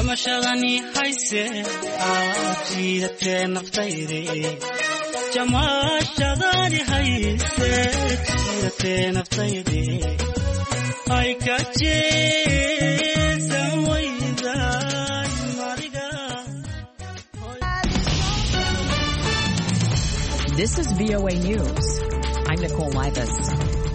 jamashadani hayse jiidatee naftayde jamashadani hayse jiidatee naftayde ay ka jeesan wayday mariga. This is V O A News. I'm Nicole Livas.